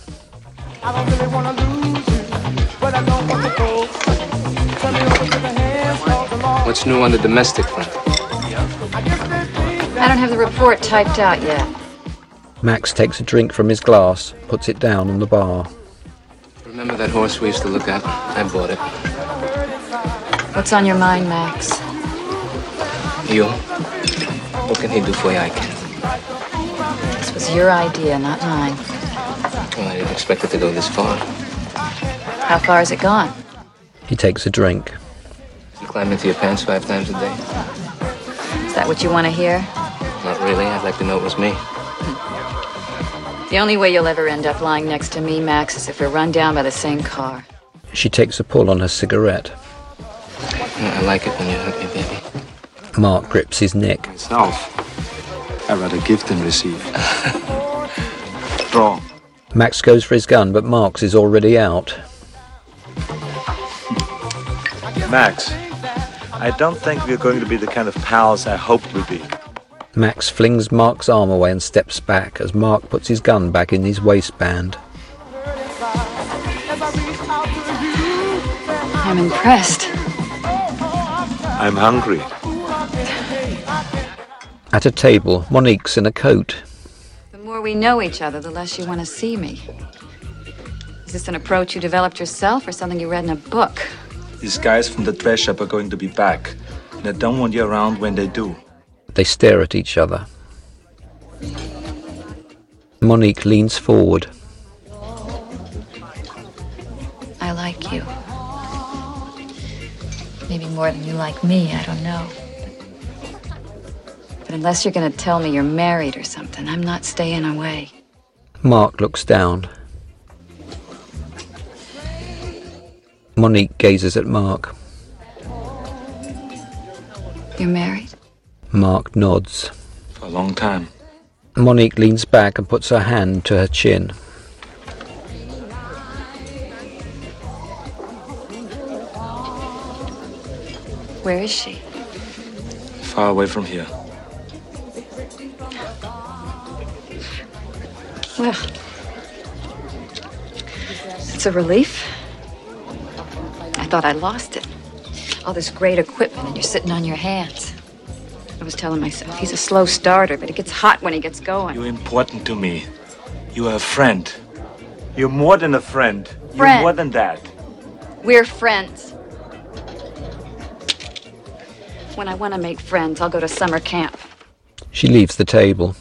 What's new on the domestic front? I don't have the report typed out yet. Max takes a drink from his glass, puts it down on the bar. Remember that horse we used to look at? I bought it. What's on your mind, Max? You? What can he do for you? I can. This was your idea, not mine. Well, I didn't expect it to go this far. How far has it gone? He takes a drink. You climb into your pants five times a day? Is that what you want to hear? Not really. I'd like to know it was me. The only way you'll ever end up lying next to me, Max, is if we're run down by the same car. She takes a pull on her cigarette. I like it when you hurt me, baby. Mark grips his neck. Myself, I'd rather give than receive. Draw. Max goes for his gun, but Mark's is already out. Max, I don't think we're going to be the kind of pals I hoped we'd be. Max flings Mark's arm away and steps back as Mark puts his gun back in his waistband. I'm impressed. I'm hungry. At a table, Monique's in a coat. The more we know each other, the less you want to see me. Is this an approach you developed yourself or something you read in a book? These guys from the trash shop are going to be back, and I don't want you around when they do. They stare at each other. Monique leans forward. I like you. Maybe more than you like me, I don't know. But unless you're going to tell me you're married or something, I'm not staying away. Mark looks down. Monique gazes at Mark. You're married? Mark nods. For a long time. Monique leans back and puts her hand to her chin. Where is she? Far away from here. Well, it's a relief. I thought I lost it. All this great equipment and you're sitting on your hands. I was telling myself, he's a slow starter, but it gets hot when he gets going. You're important to me. You are a friend. You're more than a friend. Friend. You're more than that. We're friends. When I want to make friends, I'll go to summer camp. She leaves the table.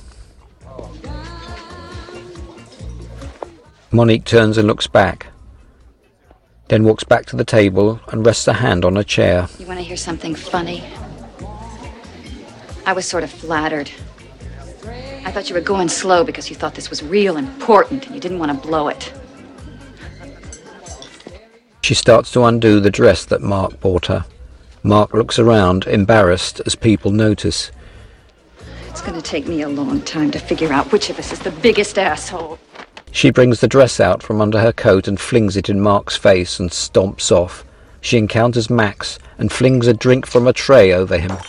Monique turns and looks back, then walks back to the table and rests a hand on a chair. You want to hear something funny? I was sort of flattered. I thought you were going slow because you thought this was real important and you didn't want to blow it. She starts to undo the dress that Mark bought her. Mark looks around, embarrassed, as people notice. It's going to take me a long time to figure out which of us is the biggest asshole. She brings the dress out from under her coat and flings it in Mark's face and stomps off. She encounters Max and flings a drink from a tray over him.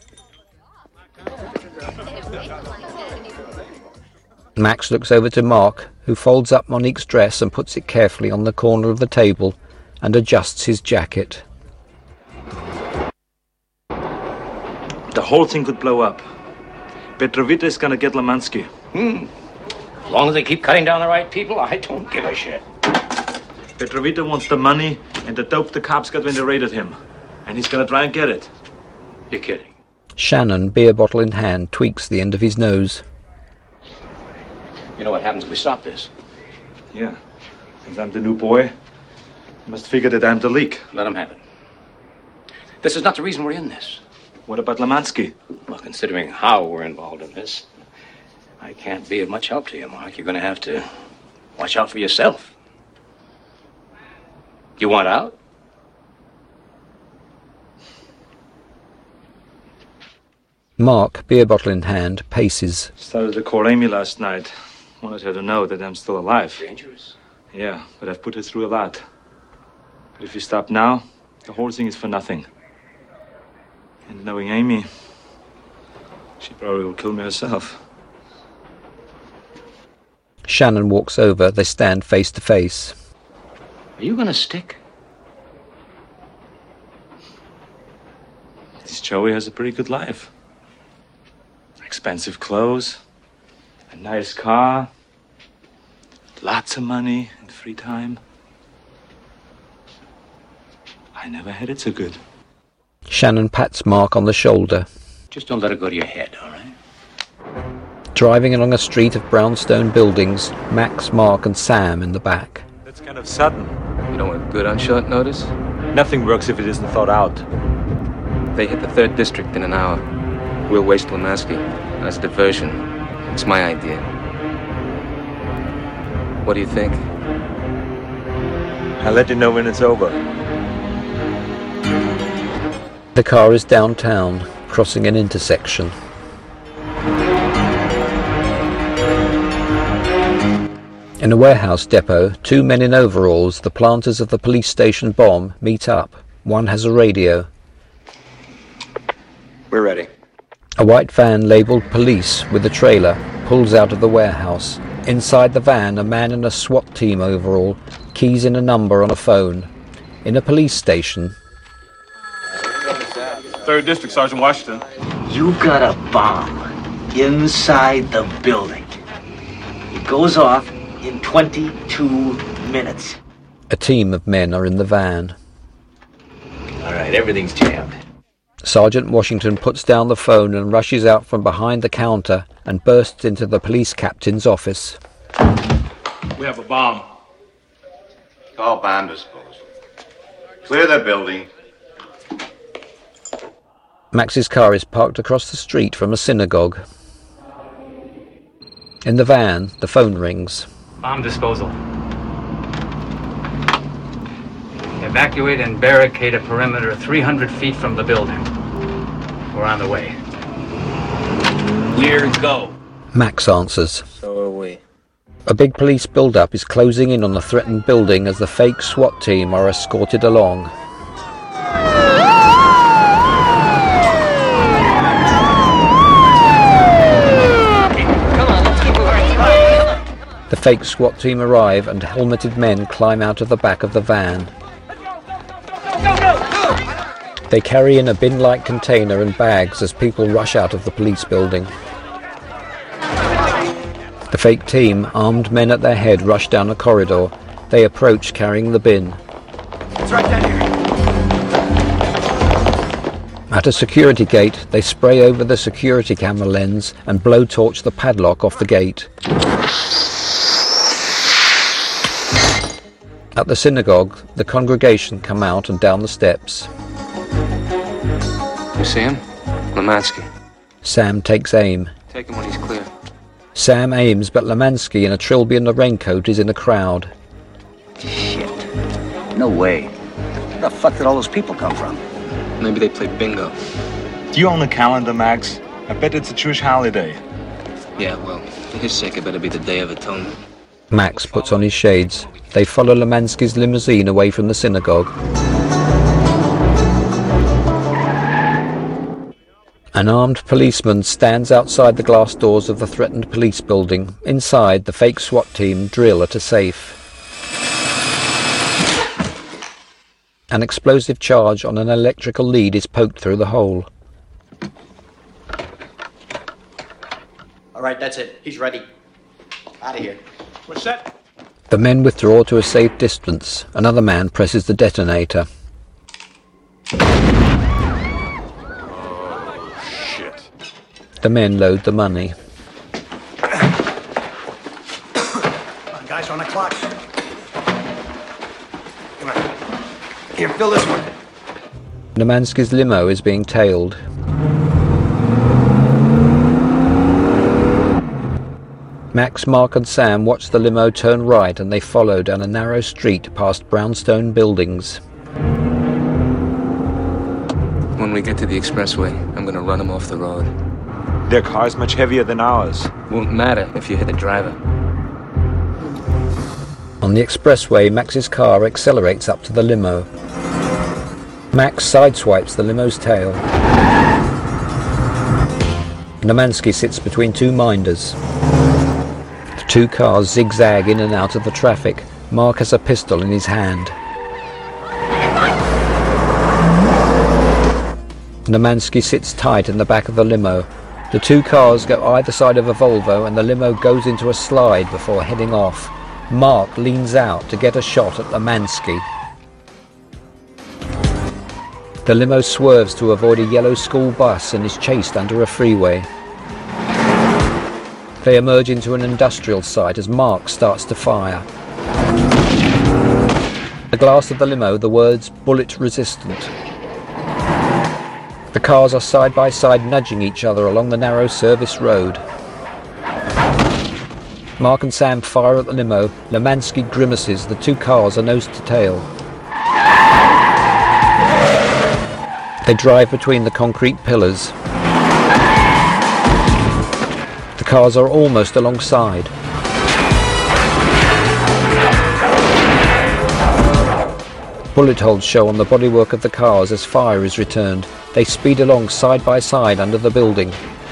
Max looks over to Mark, who folds up Monique's dress and puts it carefully on the corner of the table and adjusts his jacket. The whole thing could blow up. Petrovita is gonna get Lemansky. Hmm. As long as they keep cutting down the right people, I don't give a shit. Petrovita wants the money and the dope the cops got when they raided him. And he's gonna try and get it. You're kidding. Shannon, beer bottle in hand, tweaks the end of his nose. You know what happens if we stop this? Yeah. Since I'm the new boy, you must figure that I'm the leak. Let him have it. This is not the reason we're in this. What about Lemansky? Well, considering how we're involved in this, I can't be of much help to you, Mark. You're going to have to watch out for yourself. You want out? Mark, beer bottle in hand, paces. Started to call Amy last night. Wanted her to know that I'm still alive. Dangerous. Yeah, but I've put her through a lot. But if you stop now, the whole thing is for nothing. And knowing Amy, she probably will kill me herself. Shannon walks over. They stand face to face. Are you going to stick? This Joey has a pretty good life. Expensive clothes, a nice car, lots of money and free time. I never had it so good. Shannon pats Mark on the shoulder. Just don't let it go to your head, all right? Driving along a street of brownstone buildings, Max, Mark and Sam in the back. That's kind of sudden. You don't want good on short notice? Nothing works if it isn't thought out. They hit the third district in an hour. We'll waste Lemansky. That's diversion. It's my idea. What do you think? I'll let you know when it's over. The car is downtown, crossing an intersection. In a warehouse depot, two men in overalls, the planters of the police station bomb, meet up. One has a radio. We're ready. A white van labelled police with a trailer pulls out of the warehouse. Inside the van, a man in a SWAT team overall keys in a number on a phone. In a police station... Third District, Sergeant Washington. You got a bomb inside the building. It goes off in twenty-two minutes. A team of men are in the van. All right, everything's jammed. Sergeant Washington puts down the phone and rushes out from behind the counter and bursts into the police captain's office. We have a bomb. Call bomb disposal. Clear the building. Max's car is parked across the street from a synagogue. In the van, the phone rings. Bomb disposal. Yeah, Evacuate and barricade a perimeter three hundred feet from the building. We're on the way. We're go. Max answers. So are we. A big police build-up is closing in on the threatened building as the fake SWAT team are escorted along. The fake SWAT team arrive and helmeted men climb out of the back of the van. They carry in a bin-like container and bags as people rush out of the police building. The fake team, armed men at their head, rush down a corridor. They approach carrying the bin. It's right down here. At a security gate, they spray over the security camera lens and blowtorch the padlock off the gate. At the synagogue, the congregation come out and down the steps. You see him? Lemansky. Sam takes aim. Take him when he's clear. Sam aims, but Lemansky in a trilby and a raincoat is in the crowd. Shit. No way. Where the fuck did all those people come from? Maybe they play bingo. Do you own a calendar, Max? I bet it's a Jewish holiday. Yeah, well, for his sake, it better be the Day of Atonement. Max puts on his shades. They follow Lemansky's limousine away from the synagogue. An armed policeman stands outside the glass doors of the threatened police building. Inside, the fake SWAT team drill at a safe. An explosive charge on an electrical lead is poked through the hole. All right, that's it. He's ready. Out of here. We're set. The men withdraw to a safe distance. Another man presses the detonator. The men load the money. Come on, guys, we're on the clock. Come on. Here, fill this one. Lemansky's limo is being tailed. Max, Mark and Sam watch the limo turn right and they follow down a narrow street past brownstone buildings. When we get to the expressway, I'm gonna run them off the road. Their car's much heavier than ours. Won't matter if you hit the driver. On the expressway, Max's car accelerates up to the limo. Max sideswipes the limo's tail. Lemansky sits between two minders. The two cars zigzag in and out of the traffic. Mark has a pistol in his hand. Lemansky sits tight in the back of the limo. The two cars go either side of a Volvo and the limo goes into a slide before heading off. Mark leans out to get a shot at Lemansky. The limo swerves to avoid a yellow school bus and is chased under a freeway. They emerge into an industrial site as Mark starts to fire. The glass of the limo, the words "bullet resistant." The cars are side by side nudging each other along the narrow service road. Mark and Sam fire at the limo. Lemansky grimaces. The two cars are nose to tail. They drive between the concrete pillars. The cars are almost alongside. Bullet holes show on the bodywork of the cars as fire is returned. They speed along side by side under the building.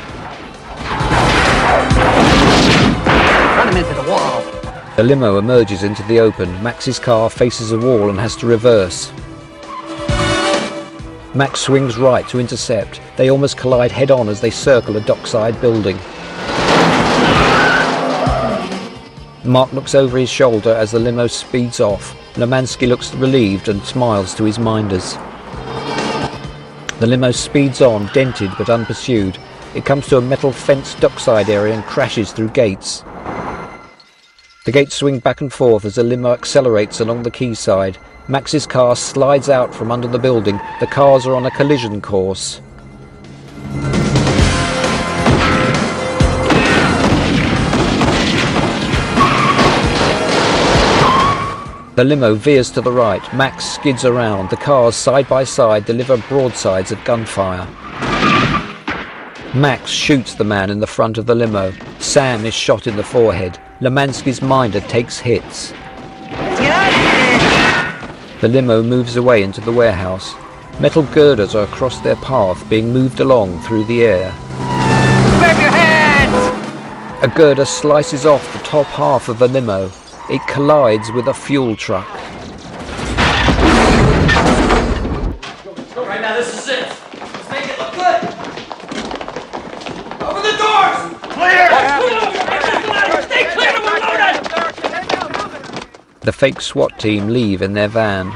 Run him into the wall. The limo emerges into the open. Max's car faces a wall and has to reverse. Max swings right to intercept. They almost collide head-on as they circle a dockside building. Mark looks over his shoulder as the limo speeds off. Lemansky looks relieved and smiles to his minders. The limo speeds on, dented but unpursued. It comes to a metal fenced dockside area and crashes through gates. The gates swing back and forth as the limo accelerates along the quayside. Max's car slides out from under the building. The cars are on a collision course. The The limo veers to the right. Max skids around. The cars, side by side, deliver broadsides of gunfire. Max shoots the man in the front of the limo. Sam is shot in the forehead. Lemansky's minder takes hits. The limo moves away into the warehouse. Metal girders are across their path, being moved along through the air. Grab your hands! A girder slices off the top half of the limo. It collides with a fuel truck. Right now, this is it. Let's make it look good. Open the doors! Clear! Stay clear and we're loaded! The fake SWAT team leave in their van.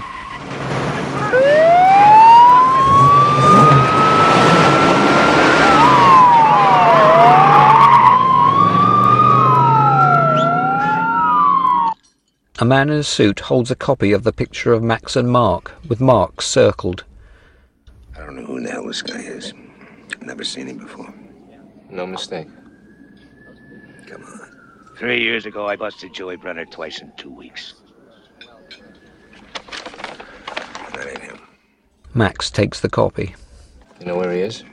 A man in a suit holds a copy of the picture of Max and Mark, with Mark circled. I don't know who the hell this guy is. Never seen him before. No mistake. Come on. Three years ago, I busted Joey Brenner twice in two weeks. That ain't him. Max takes the copy. You know where he is?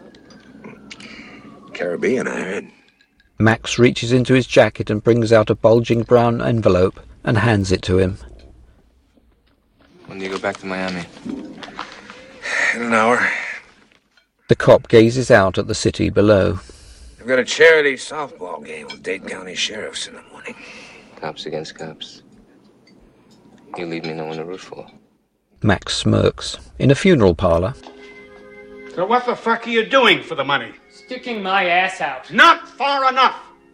Caribbean, I heard. Max reaches into his jacket and brings out a bulging brown envelope and hands it to him. When do you go back to Miami? In an hour. The cop gazes out at the city below. I've got a charity softball game with Dade County sheriffs in the morning. Cops against cops. You leave me no one to root for. Max smirks. In a funeral parlor. So what the fuck are you doing for the money? Sticking my ass out. Not far enough.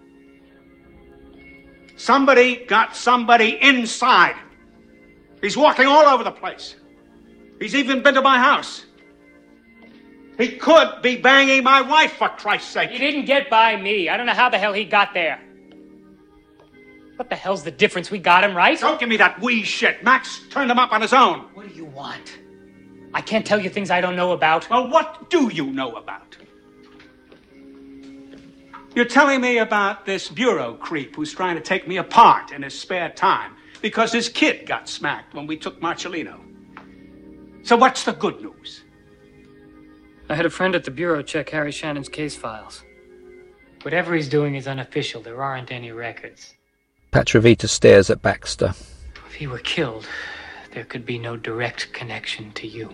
Somebody got somebody inside. He's walking all over the place. He's even been to my house. He could be banging my wife, for Christ's sake. He didn't get by me. I don't know how the hell he got there. What the hell's the difference? We got him, right? Don't give me that wee shit. Max turned him up on his own. What do you want? I can't tell you things I don't know about. Well, what do you know about? You're telling me about this bureau creep who's trying to take me apart in his spare time because his kid got smacked when we took Marcellino. So what's the good news? I had a friend at the bureau check Harry Shannon's case files. Whatever he's doing is unofficial. There aren't any records. Petrovita stares at Baxter. If he were killed, there could be no direct connection to you.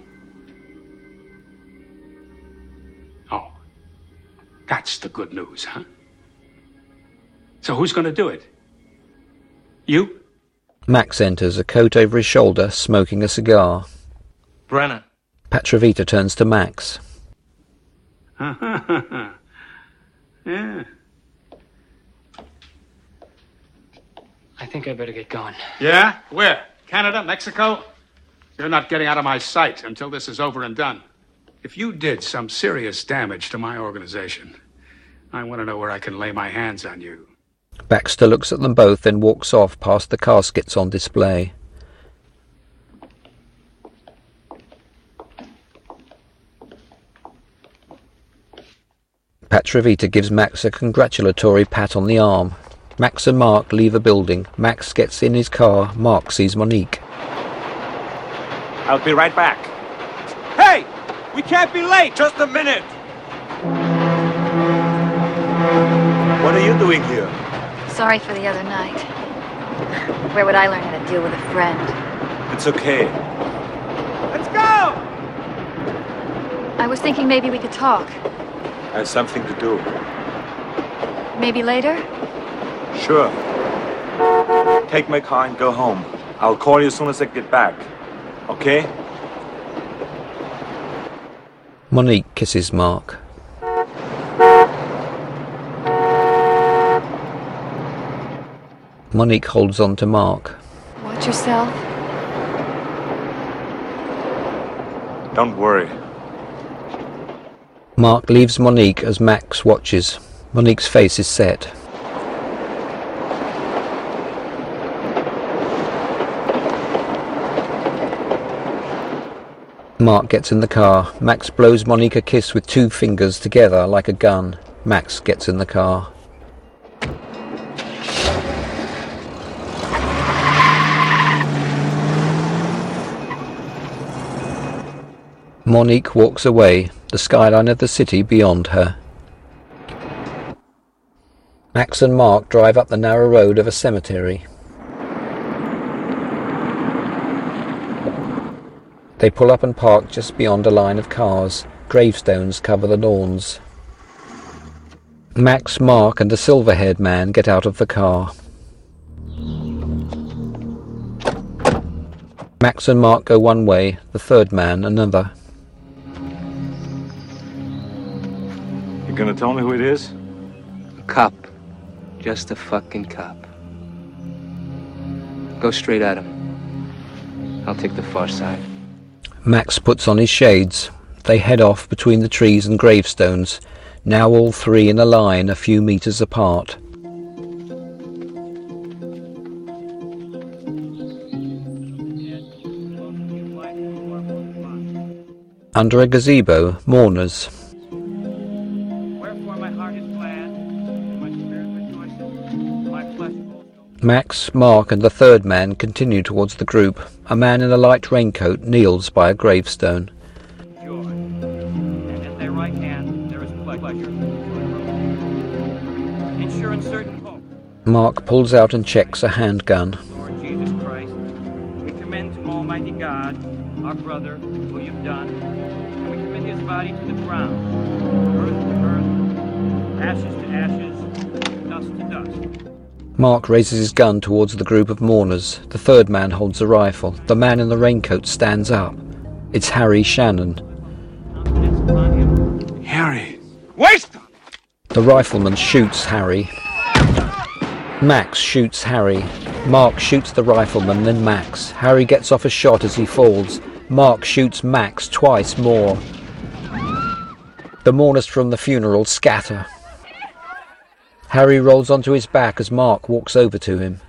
Oh, that's the good news, huh? So who's going to do it? You? Max enters, a coat over his shoulder, smoking a cigar. Brenner. Petrovita turns to Max. Yeah. I think I better get going. Yeah? Where? Canada? Mexico? You're not getting out of my sight until this is over and done. If you did some serious damage to my organization, I want to know where I can lay my hands on you. Baxter looks at them both, then walks off past the caskets on display. Petrovita gives Max a congratulatory pat on the arm. Max and Mark leave a building. Max gets in his car. Mark sees Monique. I'll be right back. Hey! We can't be late! Just a minute! What are you doing here? Sorry for the other night. Where would I learn how to deal with a friend? It's okay. Let's go! I was thinking maybe we could talk. I have something to do. Maybe later? Sure. Take my car and go home. I'll call you as soon as I get back. Okay? Monique kisses Mark. Monique holds on to Mark. Watch yourself. Don't worry. Mark leaves Monique as Max watches. Monique's face is set. Mark gets in the car. Max blows Monique a kiss with two fingers together like a gun. Max gets in the car. Monique walks away, the skyline of the city beyond her. Max and Mark drive up the narrow road of a cemetery. They pull up and park just beyond a line of cars. Gravestones cover the lawns. Max, Mark and a silver-haired man get out of the car. Max and Mark go one way, the third man another. You gonna tell me who it is? A cop. Just a fucking cop. Go straight at him. I'll take the far side. Max puts on his shades. They head off between the trees and gravestones, now all three in a line a few meters apart. Under a gazebo, mourners. Max, Mark and the third man continue towards the group. A man in a light raincoat kneels by a gravestone. And at their right hand there is pleasure. Ensure in certain hope. Mark pulls out and checks a handgun. Lord Jesus Christ, we commend to Almighty God, our brother, who you've done, and we commit his body to the ground, earth to earth, ashes to ashes, dust to dust. Mark raises his gun towards the group of mourners. The third man holds a rifle. The man in the raincoat stands up. It's Harry Shannon. Harry! Wait! The rifleman shoots Harry. Max shoots Harry. Mark shoots the rifleman, then Max. Harry gets off a shot as he falls. Mark shoots Max twice more. The mourners from the funeral scatter. Harry rolls onto his back as Mark walks over to him.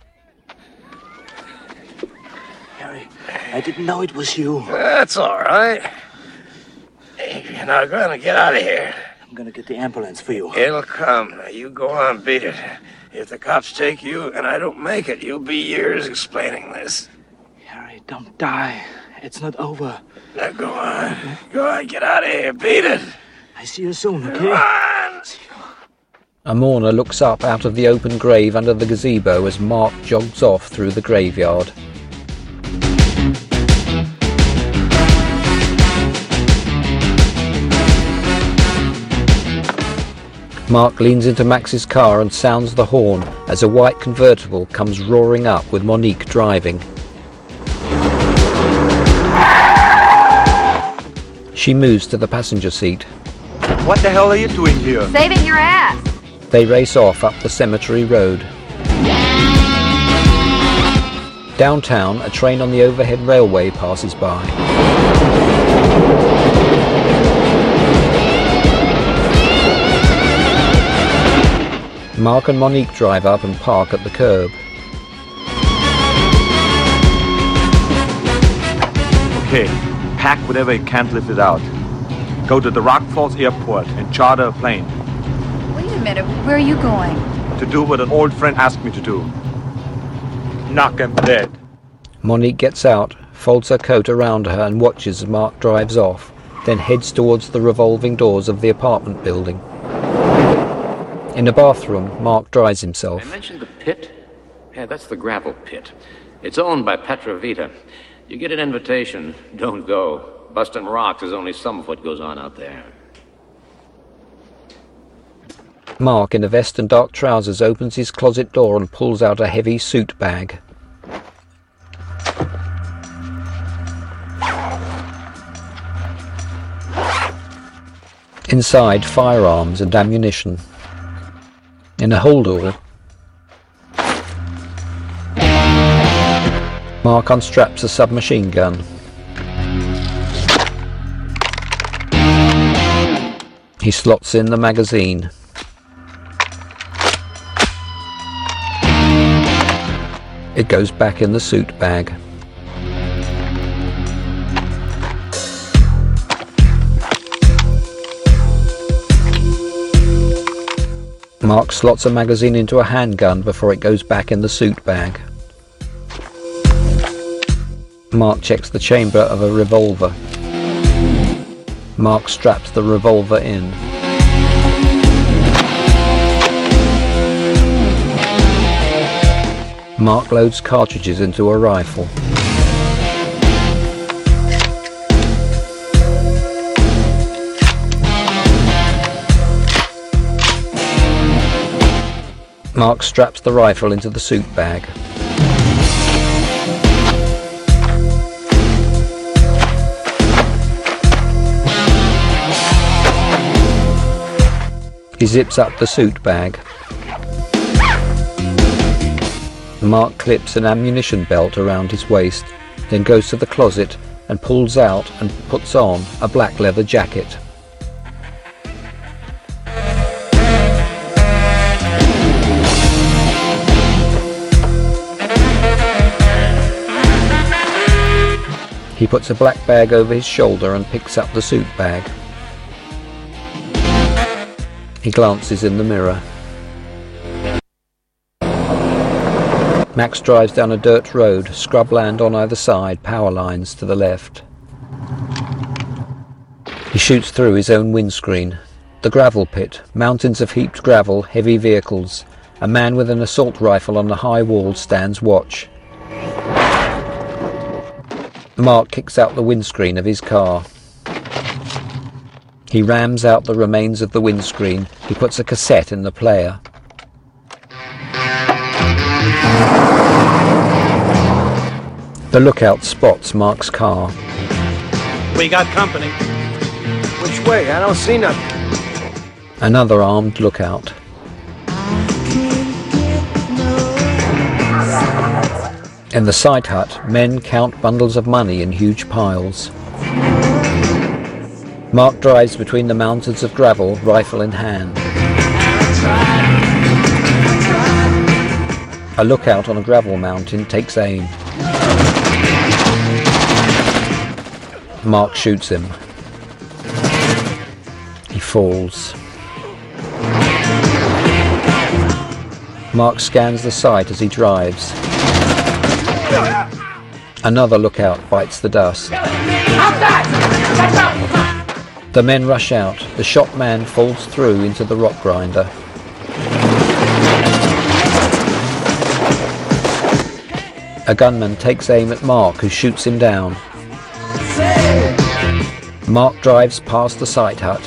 Harry, I didn't know it was you. That's all right. You're not gonna get out of here. I'm gonna get the ambulance for you. It'll come. Now you go on, beat it. If the cops take you and I don't make it, you'll be years explaining this. Harry, don't die. It's not over. Now go on. Go on, get out of here. Beat it. I see you soon, okay? Come on. A mourner looks up out of the open grave under the gazebo as Mark jogs off through the graveyard. Mark leans into Max's car and sounds the horn as a white convertible comes roaring up with Monique driving. She moves to the passenger seat. What the hell are you doing here? Saving your ass! They race off up the cemetery road. Downtown, a train on the overhead railway passes by. Mark and Monique drive up and park at the curb. Okay, pack whatever you can't lift it out. Go to the Rock Falls Airport and charter a plane. Wait a minute, where are you going? To do what an old friend asked me to do. Knock him dead. Monique gets out, folds her coat around her and watches as Mark drives off, then heads towards the revolving doors of the apartment building. In a bathroom, Mark dries himself. I mentioned the pit? Yeah, that's the gravel pit. It's owned by Petrovita. You get an invitation, don't go. Busting rocks is only some of what goes on out there. Mark, in a vest and dark trousers, opens his closet door and pulls out a heavy suit bag. Inside, firearms and ammunition. In a holdall, Mark unstraps a submachine gun. He slots in the magazine. It goes back in the suit bag. Mark slots a magazine into a handgun before it goes back in the suit bag. Mark checks the chamber of a revolver. Mark straps the revolver in. Mark loads cartridges into a rifle. Mark straps the rifle into the suit bag. He zips up the suit bag. Mark clips an ammunition belt around his waist, then goes to the closet and pulls out and puts on a black leather jacket. He puts a black bag over his shoulder and picks up the suit bag. He glances in the mirror. Max drives down a dirt road, scrubland on either side, power lines to the left. He shoots through his own windscreen. The gravel pit, mountains of heaped gravel, heavy vehicles. A man with an assault rifle on the high wall stands watch. Mark kicks out the windscreen of his car. He rams out the remains of the windscreen. He puts a cassette in the player. The lookout spots Mark's car. We got company. Which way? I don't see nothing. Another armed lookout. In the site hut, men count bundles of money in huge piles. Mark drives between the mountains of gravel, rifle in hand. A lookout on a gravel mountain takes aim. Mark shoots him. He falls. Mark scans the site as he drives. Another lookout bites the dust. The men rush out. The shot man falls through into the rock grinder. A gunman takes aim at Mark, who shoots him down. Mark drives past the site hut.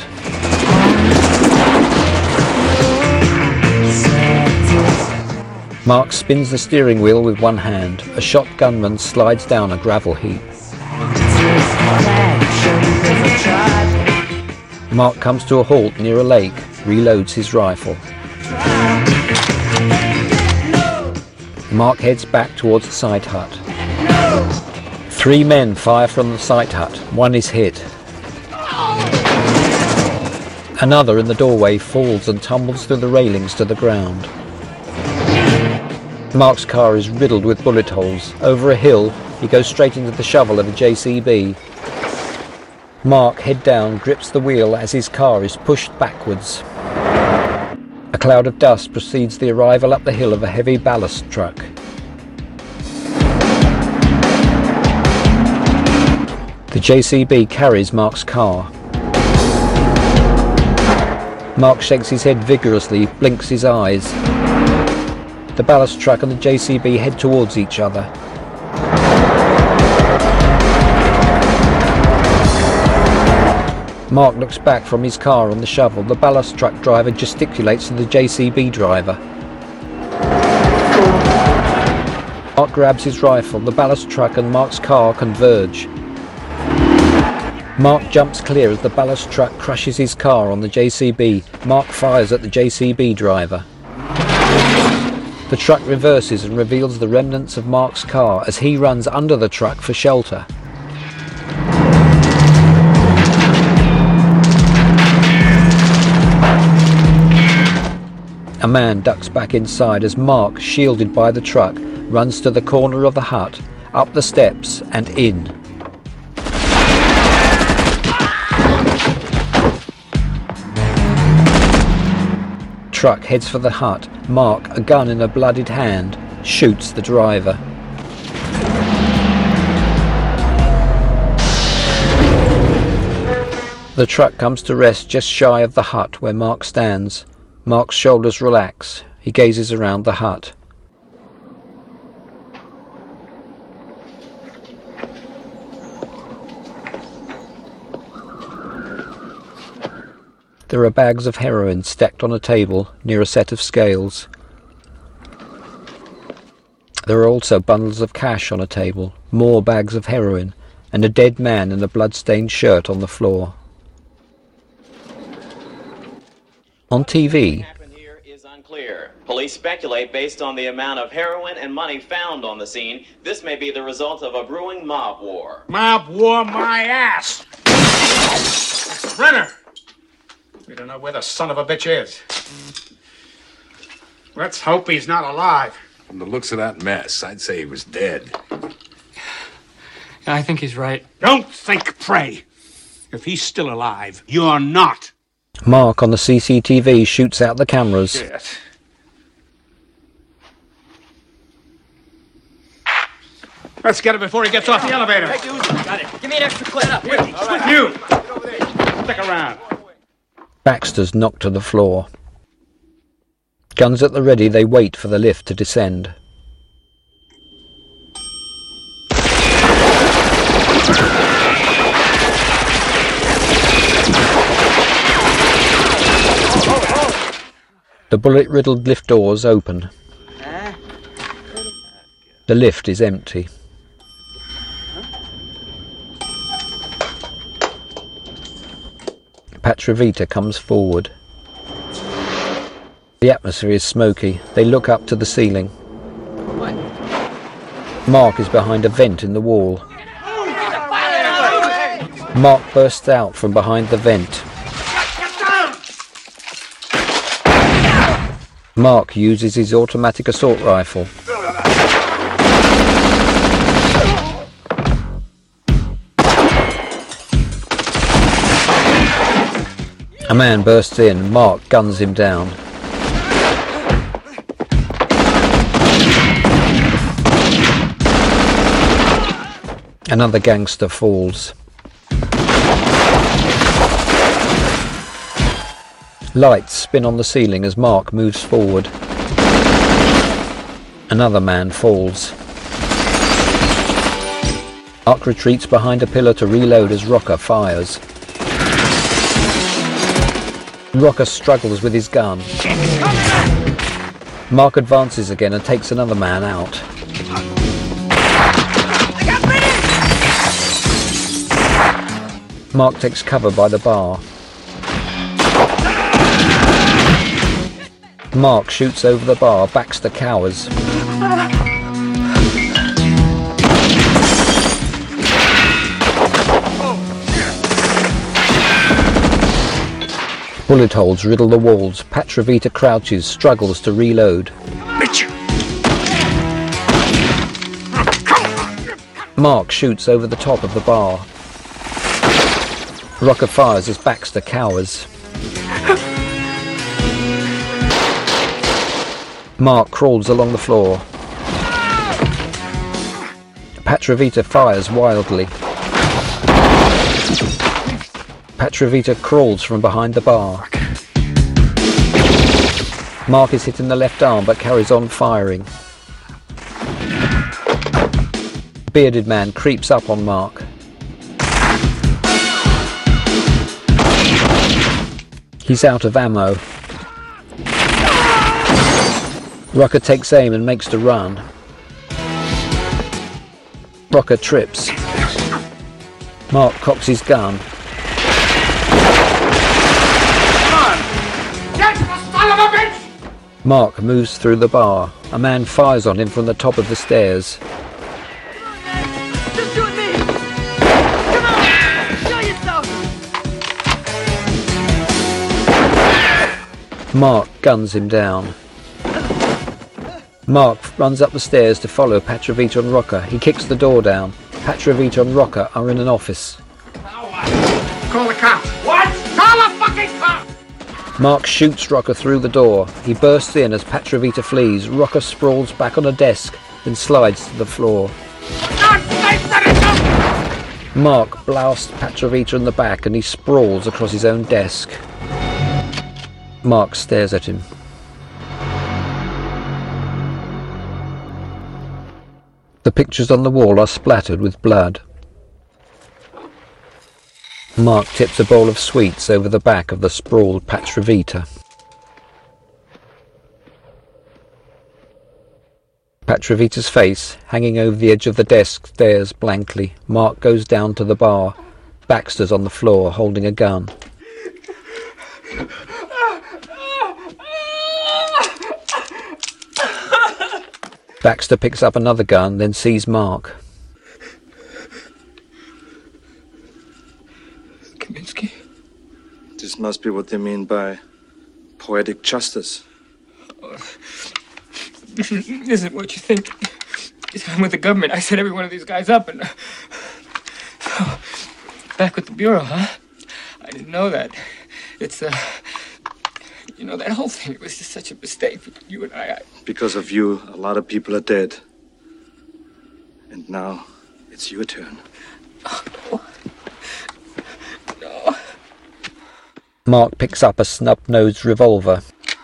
Mark spins the steering wheel with one hand. A shot gunman slides down a gravel heap. Mark comes to a halt near a lake, reloads his rifle. Mark heads back towards the site hut. Three men fire from the site hut. One is hit. Another in the doorway falls and tumbles through the railings to the ground. Mark's car is riddled with bullet holes. Over a hill, he goes straight into the shovel of a J C B. Mark, head down, grips the wheel as his car is pushed backwards. A cloud of dust precedes the arrival up the hill of a heavy ballast truck. The J C B carries Mark's car. Mark shakes his head vigorously, blinks his eyes. The ballast truck and the J C B head towards each other. Mark looks back from his car on the shovel. The ballast truck driver gesticulates to the J C B driver. Mark grabs his rifle. The ballast truck and Mark's car converge. Mark jumps clear as the ballast truck crushes his car on the J C B. Mark fires at the J C B driver. The truck reverses and reveals the remnants of Mark's car as he runs under the truck for shelter. A man ducks back inside as Mark, shielded by the truck, runs to the corner of the hut, up the steps and in. Truck heads for the hut. Mark, a gun in a bloodied hand, shoots the driver. The truck comes to rest just shy of the hut where Mark stands. Mark's shoulders relax. He gazes around the hut. There are bags of heroin stacked on a table near a set of scales. There are also bundles of cash on a table, more bags of heroin, and a dead man in a blood-stained shirt on the floor. On T V, Unclear. Police speculate based on the amount of heroin and money found on the scene. This may be the result of a brewing mob war. Mob war my ass! Brenner! We don't know where the son of a bitch is. Let's hope he's not alive. From the looks of that mess, I'd say he was dead. I think he's right. Don't think, pray. If he's still alive, you're not. Mark on the C C T V shoots out the cameras. Yes. Let's get him before he gets off the elevator. Got it. Give me an extra clip. Up. Here, with you. Stick around. Baxter's knocked to the floor. Guns at the ready, they wait for the lift to descend. The bullet-riddled lift doors open. The lift is empty. Petrovita comes forward. The atmosphere is smoky. They look up to the ceiling. What? Mark is behind a vent in the wall. Mark bursts out from behind the vent. Mark uses his automatic assault rifle. A man bursts in. Mark guns him down. Another gangster falls. Lights spin on the ceiling as Mark moves forward. Another man falls. Mark retreats behind a pillar to reload as Rocker fires. Rocker struggles with his gun. Mark advances again and takes another man out. Mark takes cover by the bar. Mark shoots over the bar. Baxter cowers. Bullet holes riddle the walls. Petrovita crouches, struggles to reload. Mark shoots over the top of the bar. Rocker fires as Baxter cowers. Mark crawls along the floor. Petrovita fires wildly. Petrovita crawls from behind the bar. Mark is hit in the left arm but carries on firing. The bearded man creeps up on Mark. He's out of ammo. Rocker takes aim and makes to run. Rocker trips. Mark cocks his gun. Mark moves through the bar. A man fires on him from the top of the stairs. Just you and me! Come on! Show yourself! Mark guns him down. Mark runs up the stairs to follow Petrovita and Rocker. He kicks the door down. Petrovita and Rocker are in an office. Call the cops. What? Call the fucking cops! Mark shoots Rocker through the door. He bursts in as Petrovita flees. Rocker sprawls back on a desk, then slides to the floor. Mark blasts Petrovita in the back and he sprawls across his own desk. Mark stares at him. The pictures on the wall are splattered with blood. Mark tips a bowl of sweets over the back of the sprawled Petrovita. Petrovita's face, hanging over the edge of the desk, stares blankly. Mark goes down to the bar. Baxter's on the floor, holding a gun. Baxter picks up another gun, then sees Mark. Kaminsky? This must be what they mean by poetic justice. Oh, this isn't what you think. I'm with the government. I set every one of these guys up and... Uh, so, back with the Bureau, huh? I didn't know that. It's, uh... You know, that whole thing, it was just such a mistake. You and I, I... Because of you, a lot of people are dead. And now, it's your turn. Oh, no. No. Mark picks up a snub-nosed revolver.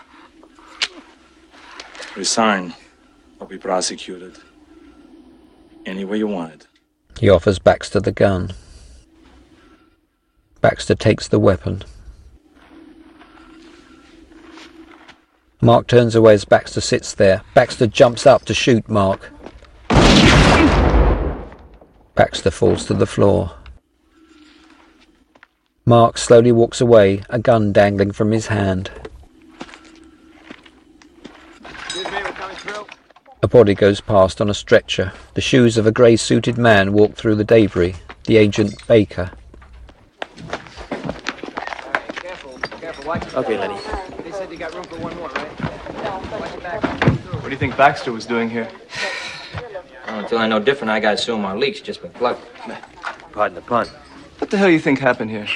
Resign, or be prosecuted. Any way you want it. He offers Baxter the gun. Baxter takes the weapon. Mark turns away as Baxter sits there. Baxter jumps up to shoot Mark. Baxter falls to the floor. Mark slowly walks away, a gun dangling from his hand. A body goes past on a stretcher. The shoes of a grey-suited man walk through the debris. The agent Baker. Okay, Lenny. They said you got room for one more, right? What do you think Baxter was doing here? Well, until I know different, I gotta assume our leak's just been plugged. Pardon the pun. What the hell do you think happened here?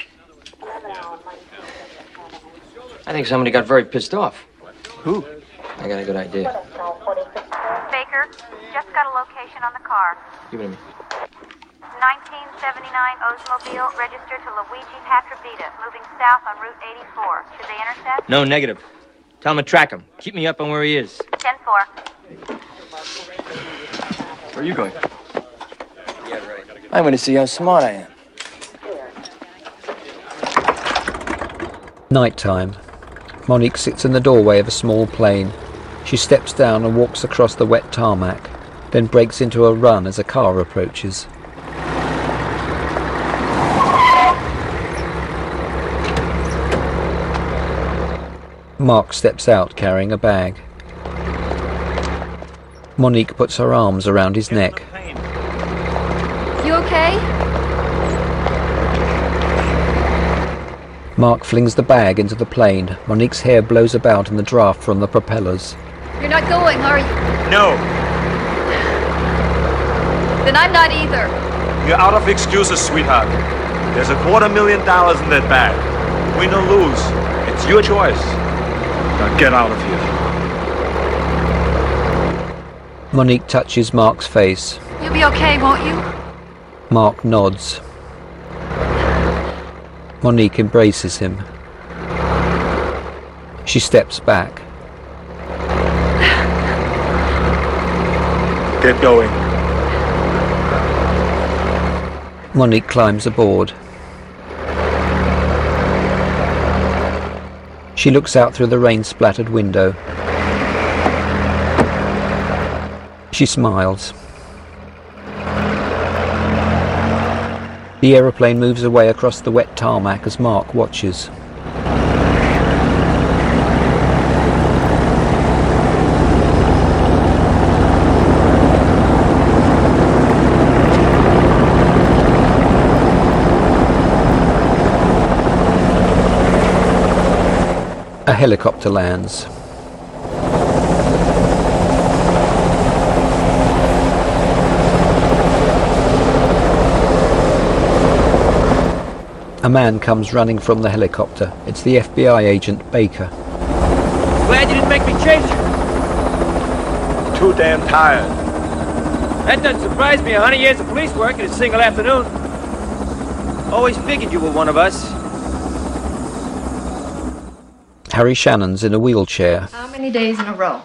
I think somebody got very pissed off. Who? I got a good idea. Baker, just got a location on the car. Give it to me. nineteen seventy-nine Oldsmobile, registered to Luigi Petrovita, moving south on Route eighty-four. Should they intercept? No, negative. Tell him to track him. Keep me up on where he is. ten four. Where are you going? Yeah, right. I'm going to see how smart I am. Nighttime. Monique sits in the doorway of a small plane. She steps down and walks across the wet tarmac, then breaks into a run as a car approaches. Mark steps out carrying a bag. Monique puts her arms around his neck. You okay? Mark flings the bag into the plane. Monique's hair blows about in the draft from the propellers. You're not going, are you? No. Then I'm not either. You're out of excuses, sweetheart. There's a quarter million dollars in that bag. Win or lose, it's your choice. Now get out of here. Monique touches Mark's face. You'll be okay, won't you? Mark nods. Monique embraces him. She steps back. Get going. Monique climbs aboard. She looks out through the rain-splattered window. She smiles. The aeroplane moves away across the wet tarmac as Mark watches. A helicopter lands. A man comes running from the helicopter. It's the F B I agent Baker. Glad you didn't make me chase you. Too damn tired. That doesn't surprise me. A hundred years of police work in a single afternoon. Always figured you were one of us. Harry Shannon's in a wheelchair. How many days in a row?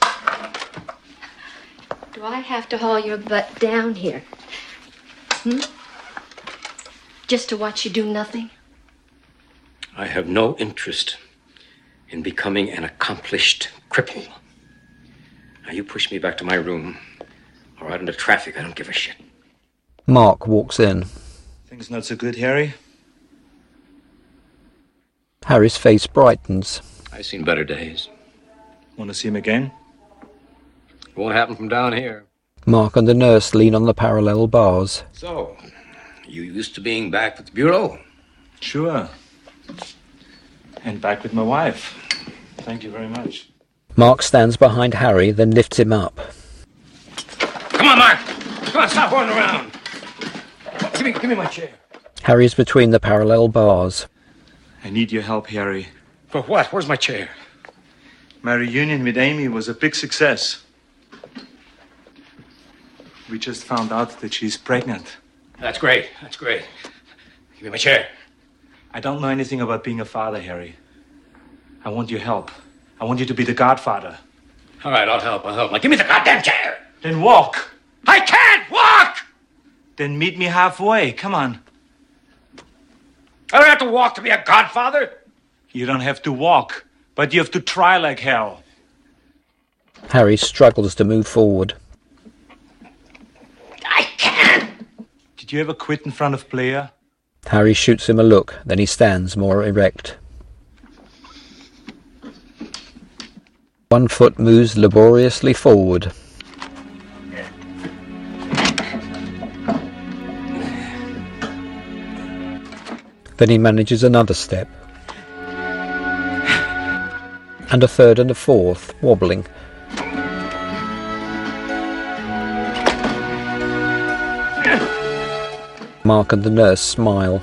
Do I have to haul your butt down here? Hmm? Just to watch you do nothing? I have no interest in becoming an accomplished cripple. Now you push me back to my room, or out into traffic, I don't give a shit. Mark walks in. Things not so good, Harry? Harry's face brightens. I've seen better days. Want to see him again? Won't happen from down here. Mark and the nurse lean on the parallel bars. So, you used to being back with the Bureau? Sure. And back with my wife. Thank you very much. Mark stands behind Harry, then lifts him up. Come on, Mark! Come on, stop running around! Give me, give me my chair. Harry's between the parallel bars. I need your help, Harry. For what? Where's my chair? My reunion with Amy was a big success. We just found out that she's pregnant. That's great. That's great. Give me my chair. I don't know anything about being a father, Harry. I want your help. I want you to be the godfather. All right, I'll help. I'll help. Now, give me the goddamn chair. Then walk. I can't walk! Then meet me halfway. Come on. I don't have to walk to be a godfather. You don't have to walk, but you have to try like hell. Harry struggles to move forward. I can't. Did you ever quit in front of Blair? Harry shoots him a look, then he stands more erect. One foot moves laboriously forward. Then he manages another step. And a third and a fourth, wobbling. Mark and the nurse smile.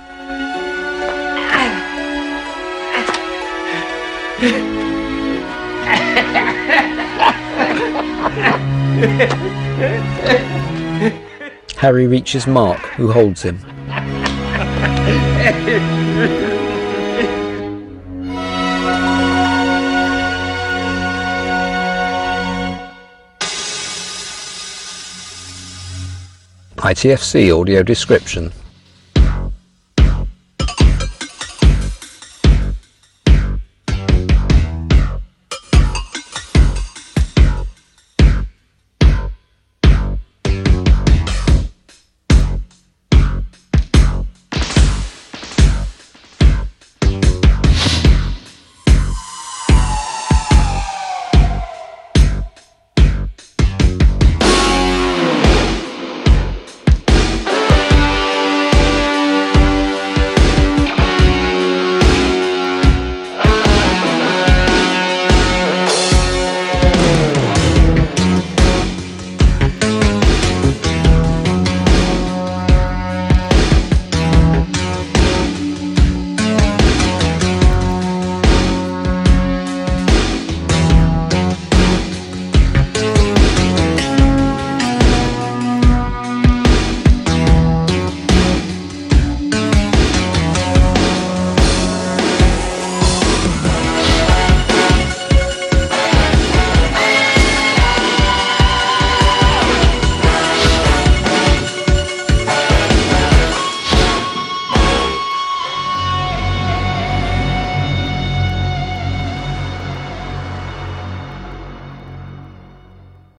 Harry reaches Mark, who holds him. I T F C audio description.